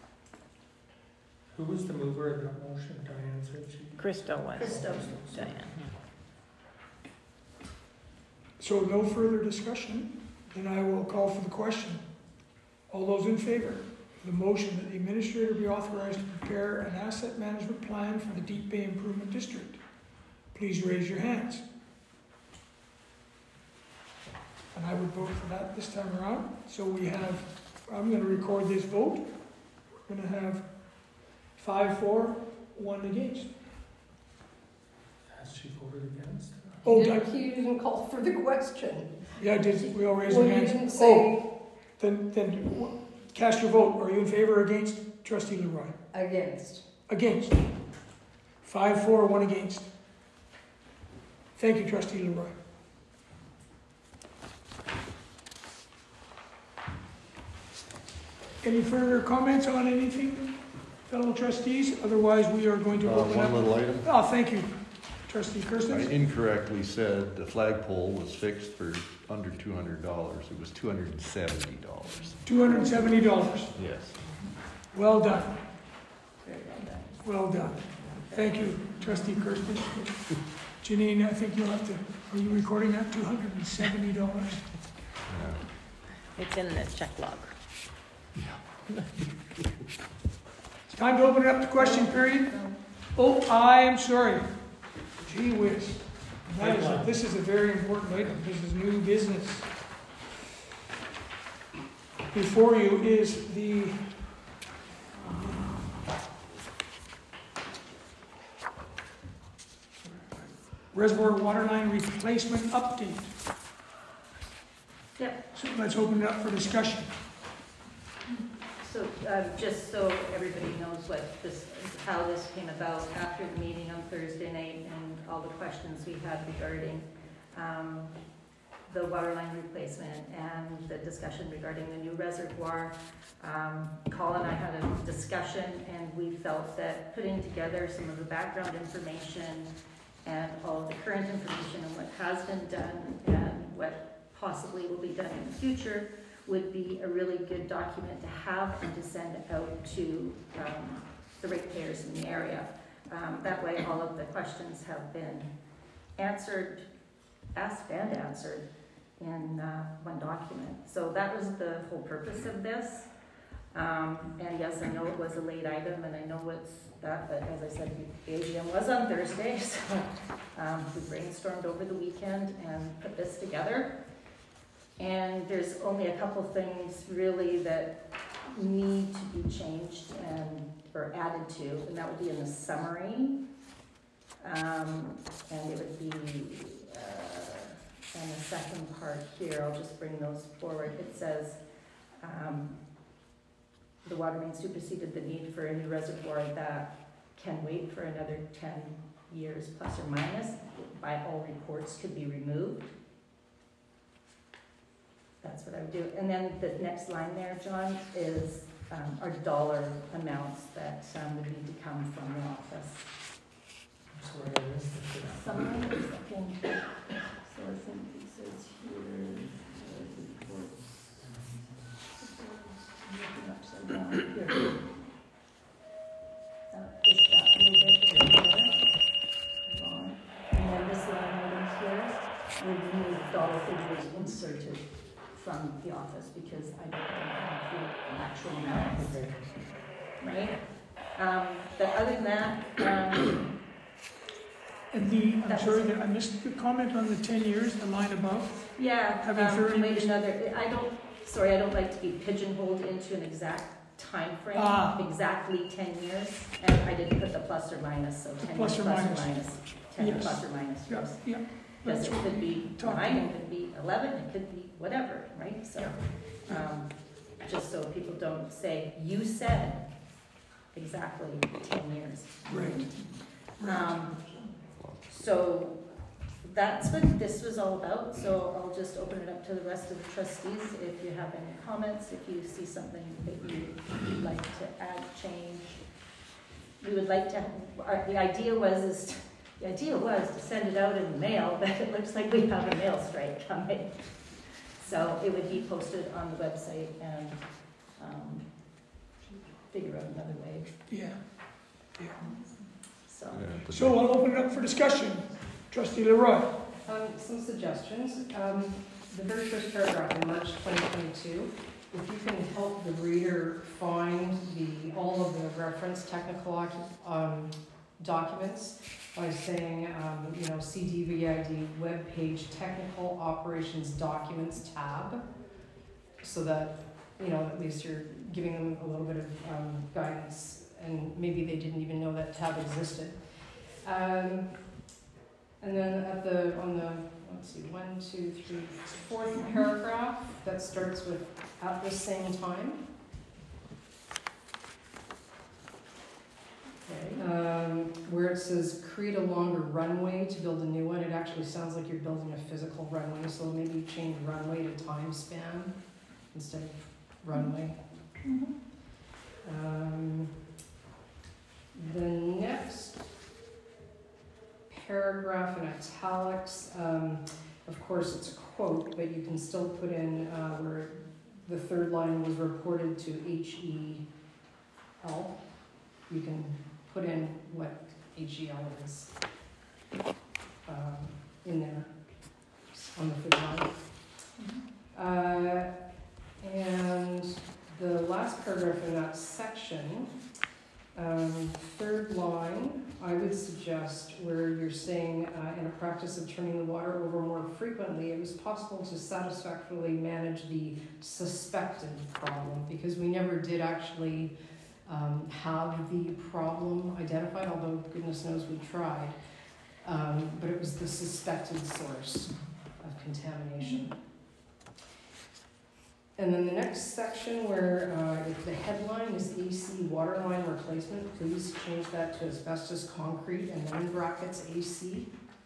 Who was the mover of that motion? Diane said she. Christo was. Christo. Diane. So no further discussion, then I will call for the question. All those in favor of the motion that the administrator be authorized to prepare an asset management plan for the Deep Bay Improvement District, please raise your hands. And I would vote for that this time around. So we have, I'm going to record this vote. We're going to have 5 for, 1 against. Has she voted against? Oh, He didn't call for the question. yeah, did we all raise Well, our you hands? didn't say Then cast your vote. Are you in favor or against, Trustee Leroy? against. Against. 5 for, 1 against. Thank you, Trustee Leroy. Any further comments on anything, fellow trustees? Otherwise, we are going to open up. One little item. Oh, thank you, Trustee I Kirsten. incorrectly said the flagpole was fixed for under $200. It was $270. $270. Yes. Well done. Very well done. Well done. Thank you, Trustee Kirsten. Janine, I think you'll have to, are you recording that? $270? Yeah. It's in the check log. It's time to open it up to question period. Oh, I am sorry. Gee whiz. This is a very important item. This is new business. before you is the reservoir waterline replacement update. Yep. So let's open it up for discussion. So just so everybody knows how this came about after the meeting on Thursday night and all the questions we had regarding the water line replacement and the discussion regarding the new reservoir. Colin and I had a discussion, and we felt that putting together some of the background information and all of the current information and what has been done and what possibly will be done in the future would be a really good document to have and to send out to the ratepayers in the area. That way all of the questions have been asked and answered in one document. So that was the whole purpose of this. And yes, I know it was a late item, and I know it's that, but as I said, the AGM was on Thursday, so we brainstormed over the weekend and put this together. And there's only a couple things really that need to be changed or added to, and that would be in the summary. And it would be in the second part here, I'll just bring those forward. It says, the water main superseded the need for a new reservoir that can wait for another 10 years plus or minus. By all reports could be removed. That's what I would do. And then the next line there, John, is our dollar amounts that would need to come from the office. Somewhere in a second. So I think it says here, reports. Looking upside down here. Just that little bit here. And then this line item here would need dollar figures inserted from the office because I don't have the actual amounts. Right? But other than that, And I'm sorry that I missed the comment on the 10 years, the line above. yeah, Having 30 wait years. another. I don't like to be pigeonholed into an exact time frame. Exactly 10 years, and I didn't put the plus or minus, so 10 Plus years or plus minus. or minus, 10 Yes. plus or minus. Yeah, Yes. yeah. Because That's it what could be talked 9, about. it could be 11, it could be whatever, right? So, just so people don't say, you said exactly 10 years. Right. So that's what this was all about. So I'll just open it up to the rest of the trustees. If you have any comments, if you see something that you would like to add, change. We would like to, the idea was to send it out in the mail, but it looks like we have a mail strike coming. So it would be posted on the website and figure out another way. Yeah. Yeah. So I'll open it up for discussion. Trustee Leroy. Some suggestions. The very first paragraph in March 2022, if you can help the reader find all of the reference technical documents by saying, CDVID webpage technical operations documents tab, so that, at least you're giving them a little bit of guidance, and maybe they didn't even know that tab existed. And then on the fourth paragraph, that starts with at the same time. Okay. Where it says create a longer runway to build a new one, it actually sounds like you're building a physical runway, so maybe change runway to time span instead of runway. The next paragraph in italics, of course it's a quote, but you can still put in where the third line was reported to HEL. You can put in what HEL is in there on the third line. And the last paragraph in that section, Third line, I would suggest where you're saying, in a practice of turning the water over more frequently, it was possible to satisfactorily manage the suspected problem, because we never did actually have the problem identified, although goodness knows we tried. But it was the suspected source of contamination. And then the next section where if the headline is AC water line replacement, please change that to asbestos concrete and then in brackets AC.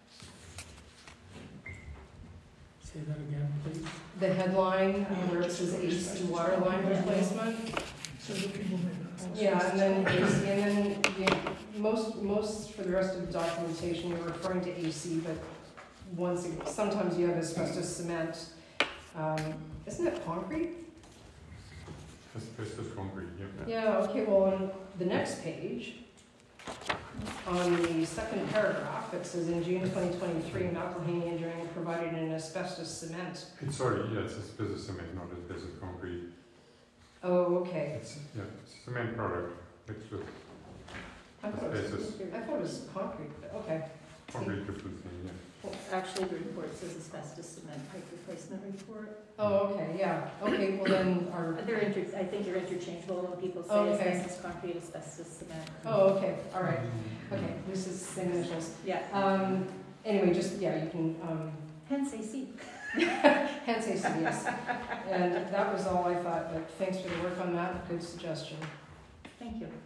Say that again, please. The headline where it says AC water line replacement. So the people may. Yeah, and then AC, and then most for the rest of the documentation, you're referring to AC, but sometimes you have asbestos cement. Isn't it concrete? Asbestos concrete, yeah. Yeah, okay, well, on the next page, on the second paragraph, it says in June 2023, McElhaney Engineering provided an asbestos cement. It's asbestos cement, not asbestos concrete. Oh, okay. It's cement product mixed with I thought it was concrete, but okay. concrete difference, yeah. Well, actually, the report says asbestos cement pipe replacement report. Oh, okay, yeah. Okay, well then I think they're interchangeable when people say asbestos concrete, asbestos cement. Oh, okay, all right. Okay, this is same initials. Yeah. Anyway, you can, Hence AC. hence AC, yes. And that was all I thought, but thanks for the work on that, good suggestion. Thank you.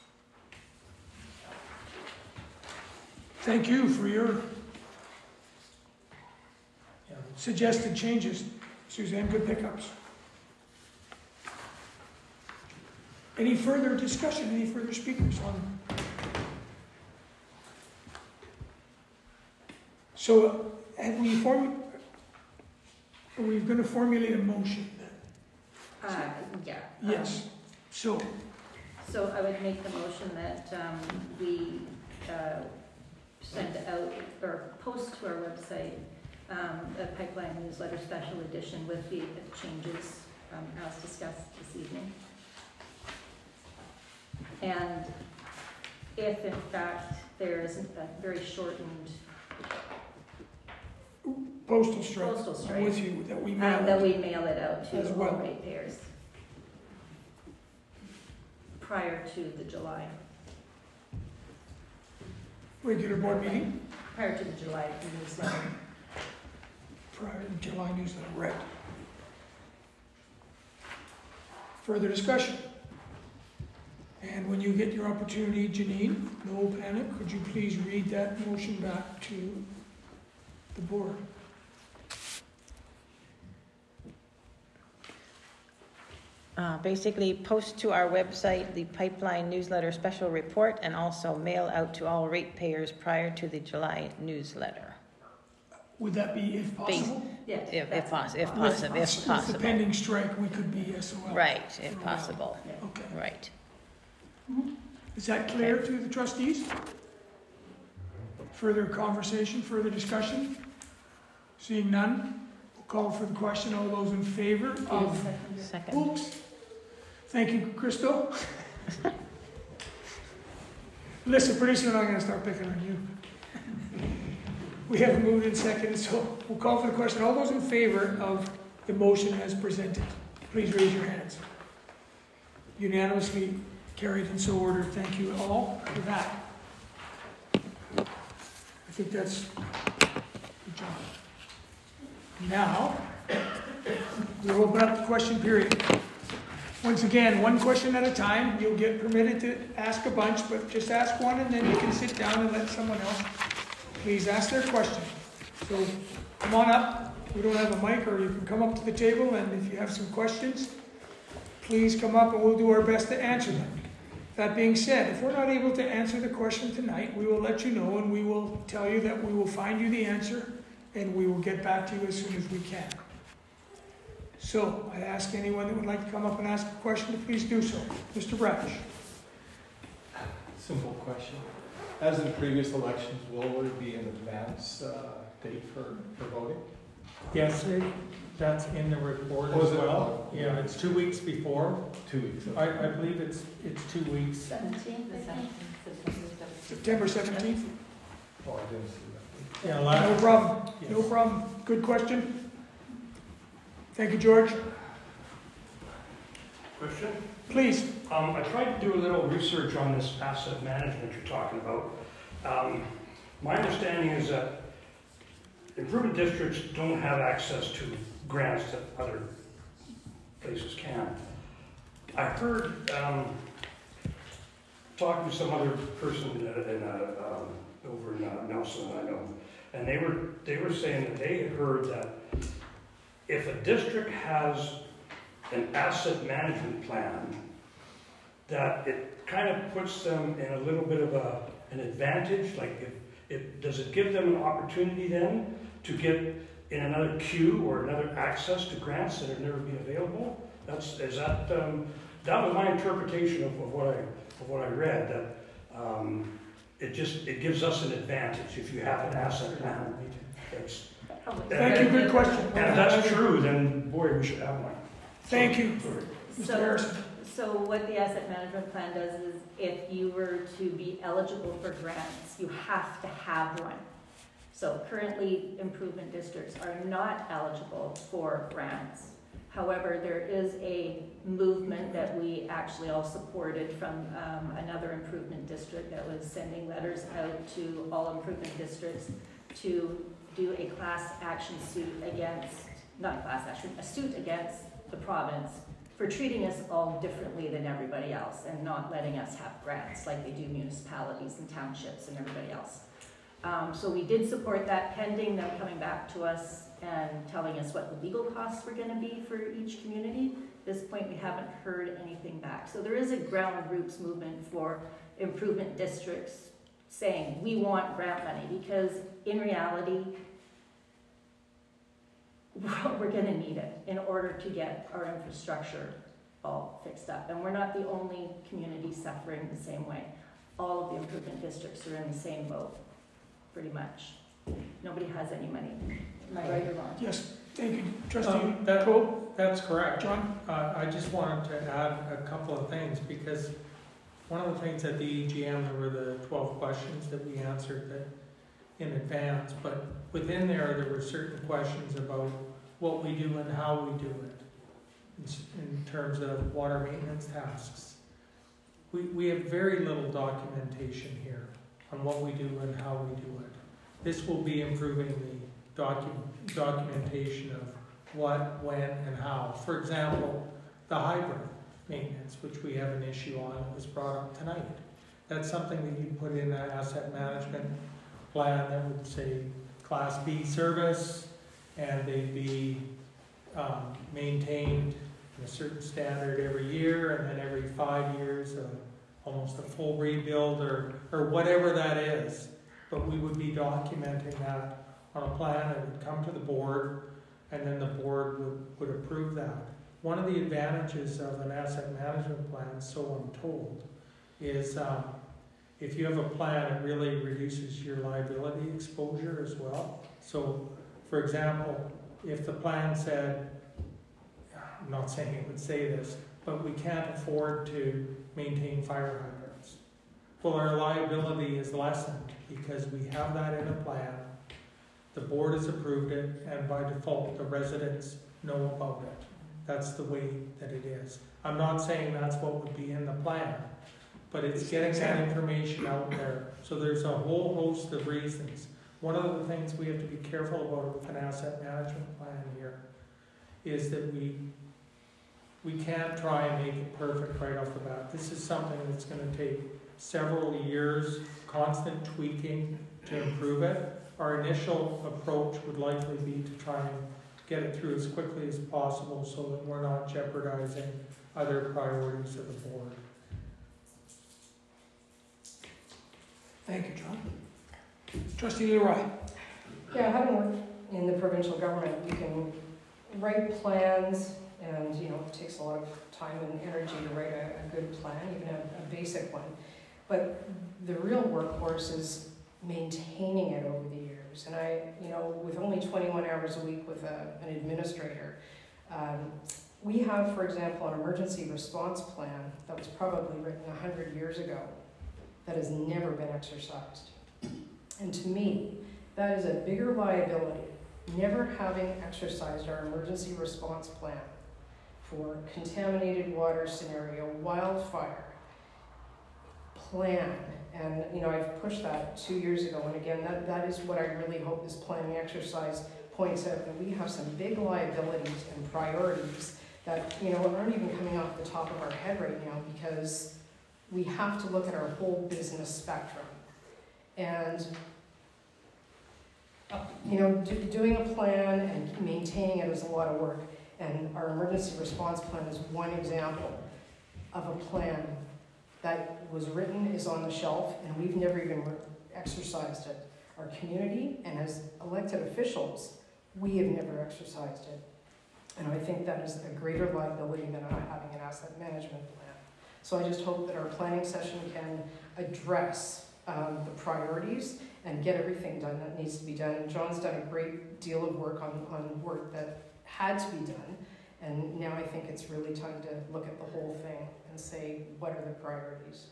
Thank you for your suggested changes, Suzanne. Good pickups. Any further discussion? Any further speakers on? So, have we are we going to formulate a motion then? Yeah. Yes. So I would make the motion that we send out or post to our website a pipeline newsletter special edition with the changes as discussed this evening. And if in fact there isn't a very shortened postal strike. I'm with you that we mail it out to as all well. ratepayers prior to the July Regular board meeting. prior to the July newsletter. Prior to the July newsletter, right. Further discussion? And when you get your opportunity, Janine, no panic, could you please read that motion back to the board? Basically, post to our website the pipeline newsletter special report and also mail out to all ratepayers prior to the July newsletter. Would that be if possible? Yes. If possible. With the pending strike, we could be SOL. Right, if possible. Okay. Right. Is that clear to the trustees? Further conversation, further discussion? Seeing none, we'll call for the question. All those in favor of... Second. Oops. Thank you, Crystal. Listen, pretty soon I'm going to start picking on you. We have moved in second, so we'll call for the question. All those in favor of the motion as presented, please raise your hands. Unanimously carried and so ordered. Thank you all for that. I think that's good job. Now, we'll open up the question period. Once again, one question at a time. You'll get permitted to ask a bunch, but just ask one and then you can sit down and let someone else please ask their question. So come on up. We don't have a mic, or you can come up to the table, and if you have some questions, please come up and we'll do our best to answer them. That being said, if we're not able to answer the question tonight, we will let you know and we will tell you that we will find you the answer and we will get back to you as soon as we can. So I ask anyone that would like to come up and ask a question to please do so. Mr. Bradish. Simple question. As in previous elections, will there be an advance date for voting? Yes, That's in the report Oh, as is it? well. Yeah, it's 2 weeks before. 2 weeks. I believe it's 2 weeks. 17th, I think. September 17th? Oh, I didn't see that. Yeah, No problem, no Yes. problem. Good question. Thank you, George. Question? Please. I tried to do a little research on this asset management you're talking about. My understanding is that improvement districts don't have access to grants that other places can. I heard, talking to some other person over in Nelson, I know, and they were saying that they had heard that if a district has an asset management plan, that it kind of puts them in a little bit of an advantage. Like, does it give them an opportunity then to get in another queue or another access to grants that have never been available? That was my interpretation of what I read. That it gives us an advantage if you have an asset plan. Thank you, good question. And if that's true, then boy, we should have one. Thank you, Sorry. Mr. Harrison. So what the asset management plan does is if you were to be eligible for grants, you have to have one. So currently, improvement districts are not eligible for grants. However, there is a movement that we actually all supported from another improvement district that was sending letters out to all improvement districts to do a class action suit against, not a class action, a suit against the province for treating us all differently than everybody else and not letting us have grants like they do municipalities and townships and everybody else. So we did support that, pending them coming back to us and telling us what the legal costs were going to be for each community. At this point, we haven't heard anything back. So there is a ground roots movement for improvement districts saying we want grant money, because in reality, we're going to need it in order to get our infrastructure all fixed up. And we're not the only community suffering the same way. All of the improvement districts are in the same boat, pretty much. Nobody has any money. Am I right or wrong? Yes, thank you. Trustee That- Cole? That's correct. John? I just wanted to add a couple of things, because one of the things at the EGM, there were the 12 questions that we answered that in advance, but within there were certain questions about what we do and how we do it in terms of water maintenance tasks. We have very little documentation here on what we do and how we do it. This will be improving the documentation of what, when, and how. For example, the hydrant maintenance, which we have an issue on, was brought up tonight. That's something that you put in an asset management plan that would say Class B service, and they'd be maintained in a certain standard every year, and then every 5 years, almost a full rebuild or whatever that is. But we would be documenting that on a plan that would come to the board, and then the board would approve that. One of the advantages of an asset management plan, so I'm told, is if you have a plan, it really reduces your liability exposure as well. So, for example, if the plan said, I'm not saying it would say this, but we can't afford to maintain fire hydrants. Well, our liability is lessened because we have that in a plan, the board has approved it, and by default, the residents know about it. That's the way that it is. I'm not saying that's what would be in the plan, but it's getting that information out there. So there's a whole host of reasons. One of the things we have to be careful about with an asset management plan here is that we can't try and make it perfect right off the bat. This is something that's going to take several years, constant tweaking to improve it. Our initial approach would likely be to try and get it through as quickly as possible so that we're not jeopardizing other priorities of the board. Thank you, John. Trustee Leroy? Yeah, having worked in the provincial government, you can write plans, and it takes a lot of time and energy to write a good plan, even a basic one. But the real workhorse is maintaining it over the years. years. And with only 21 hours a week with an administrator, we have, for example, an emergency response plan that was probably written 100 years ago that has never been exercised. And to me, that is a bigger liability, never having exercised our emergency response plan for contaminated water scenario, wildfire plan. And I've pushed that 2 years ago, and again, that is what I really hope this planning exercise points out, that we have some big liabilities and priorities that aren't even coming off the top of our head right now, because we have to look at our whole business spectrum. And doing a plan and maintaining it is a lot of work, and our emergency response plan is one example of a plan that was written, is on the shelf, and we've never even exercised it. Our community and as elected officials, we have never exercised it. And I think that is a greater liability than not having an asset management plan. So I just hope that our planning session can address the priorities and get everything done that needs to be done. John's done a great deal of work on work that had to be done, and now I think it's really time to look at the whole thing and say, what are the priorities?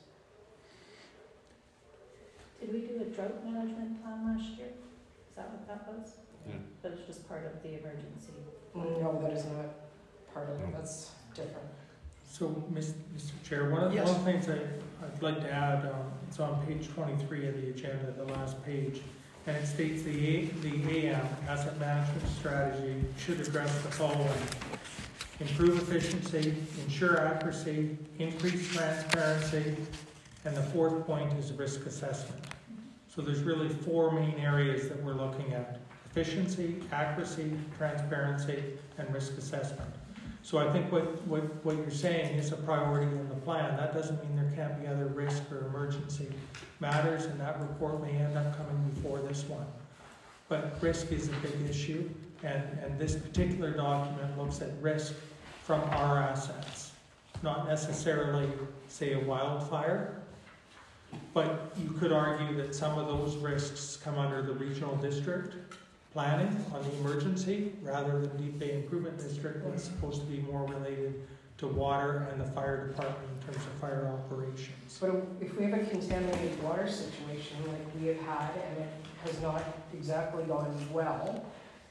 Did we do a drought management plan last year? Is that what that was? Yeah. But it's just part of the emergency. No, that is not part of it. That's different. So, Mr. Chair, one of the things I'd like to add, it's on page 23 of the agenda, the last page, and it states the AM, Asset Management Strategy, should address the following: improve efficiency, ensure accuracy, increase transparency, and the fourth point is risk assessment. So there's really four main areas that we're looking at: efficiency, accuracy, transparency, and risk assessment. So I think what you're saying is a priority in the plan. That doesn't mean there can't be other risk or emergency matters, and that report may end up coming before this one. But risk is a big issue, and this particular document looks at risk from our assets, not necessarily, say, a wildfire. But you could argue that some of those risks come under the regional district planning on the emergency, rather than Deep Bay Improvement District, that's supposed to be more related to water and the fire department in terms of fire operations. But if we have a contaminated water situation like we have had, and it has not exactly gone well,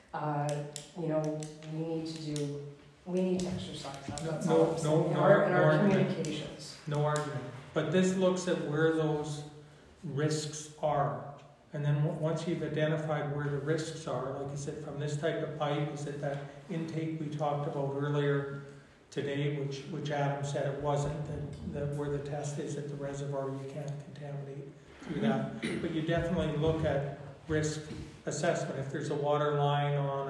we need to exercise that. That's all I'm saying. In our communications. No argument. But this looks at where those risks are. And then once you've identified where the risks are, like I said, from this type of pipe, is it that intake we talked about earlier today, which Adam said it wasn't, that where the test is at the reservoir, you can't contaminate through that. But you definitely look at risk assessment. If there's a water line on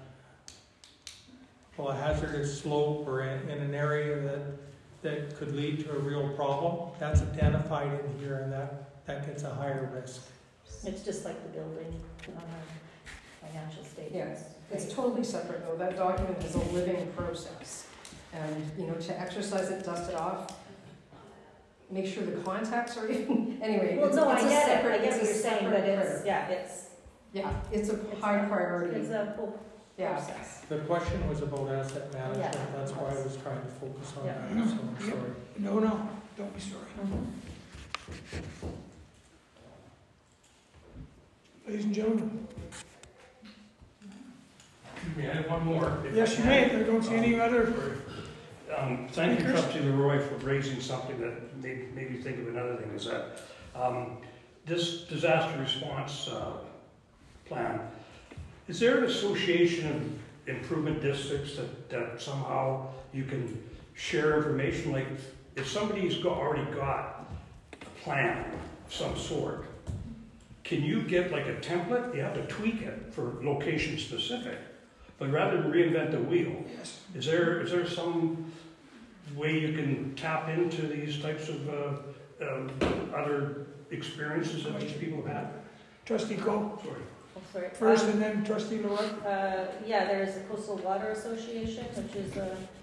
a hazardous slope or in an area that could lead to a real problem, that's identified in here, and that gets a higher risk. It's just like the building on our financial statements. Yes, it's totally separate though. That document is a living process. And, to exercise it, dust it off, make sure the contacts are even, anyway. Well, no, I get what you're saying, but it's a high priority. It's a whole process. The question was about asset management, that's why I was trying to focus on that, so I'm sorry. No, don't be sorry. Ladies and gentlemen. Excuse me, I have one more. Yes, you may. I don't see any other. Thank you, Trustee Leroy, for raising something that made me think of another thing. Is that this disaster response plan? Is there an association of improvement districts that somehow you can share information? Like, if somebody's already got a plan of some sort, can you get like a template? You have to tweak it for location specific, but rather than reinvent the wheel, yes. Is there some way you can tap into these types of other experiences that these people have had? Trustee Coe. Sorry. First, and then Trustee Leroy. Yeah, there's the Coastal Water Association, which is a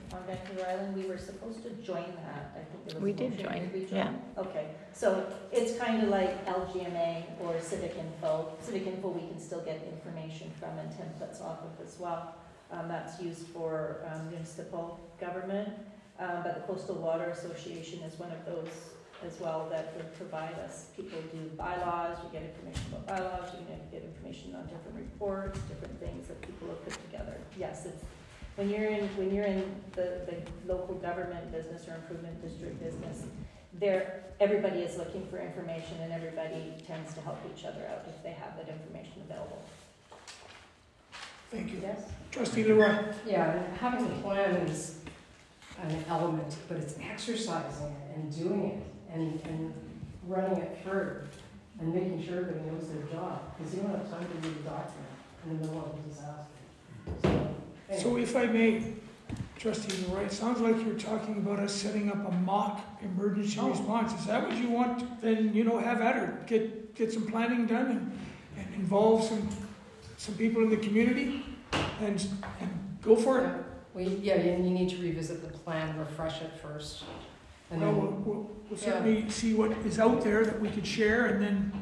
on Vancouver Island. We were supposed to join that. I think there was We a did motion. join, Did we yeah. Okay, so it's kind of like LGMA or Civic Info. Civic Info we can still get information from and templates off of as well. That's used for municipal government, but the Coastal Water Association is one of those as well that would provide us. People do bylaws, you get information about bylaws, you get information on different reports, different things that people have put together. Yes, it's when you're in the local government business or improvement district business, everybody is looking for information and everybody tends to help each other out if they have that information available. Thank you. Yes? Trustee Leroy. Yeah, and having a plan is an element, but it's exercising it and doing it and running it through and making sure everybody knows their job, because you don't have time to read a document in the middle of a disaster. So if I may, Trustee Leroy, it sounds like you're talking about us setting up a mock emergency response. Is that what you want? Then, have at her. Get some planning done and involve some people in the community and go for it. You need to revisit the plan, refresh it first. And Well, then, we'll certainly see what is out there that we could share, and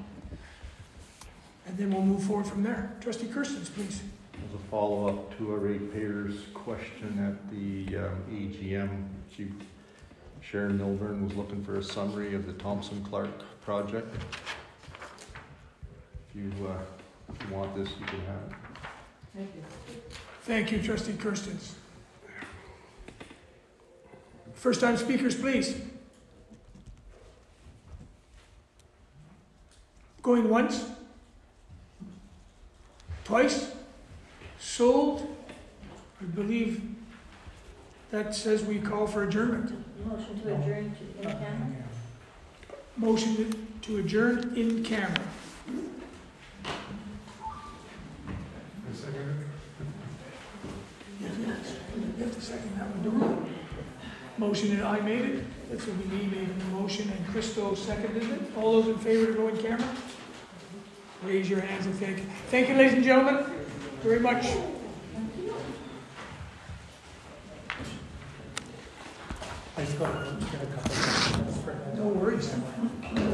then we'll move forward from there. Trustee Kirstens, please. As a follow-up to a ratepayer's question at the AGM, Sharon Milburn was looking for a summary of the Thompson Clark project. If you want this, you can have it. thank you. Thank you, Trustee Kirstens. First-time speakers, please. Going once? Twice? Sold? I believe that says we call for adjournment. Motion to adjourn in camera? Motion to adjourn in camera. You have to second that one, don't you? Motion, and I made it. This will be me making the motion, and Christo seconded it. All those in favor to go in camera? Raise your hands and thank you. Thank you, ladies and gentlemen, very much. I just got a couple of minutes for that. No worries.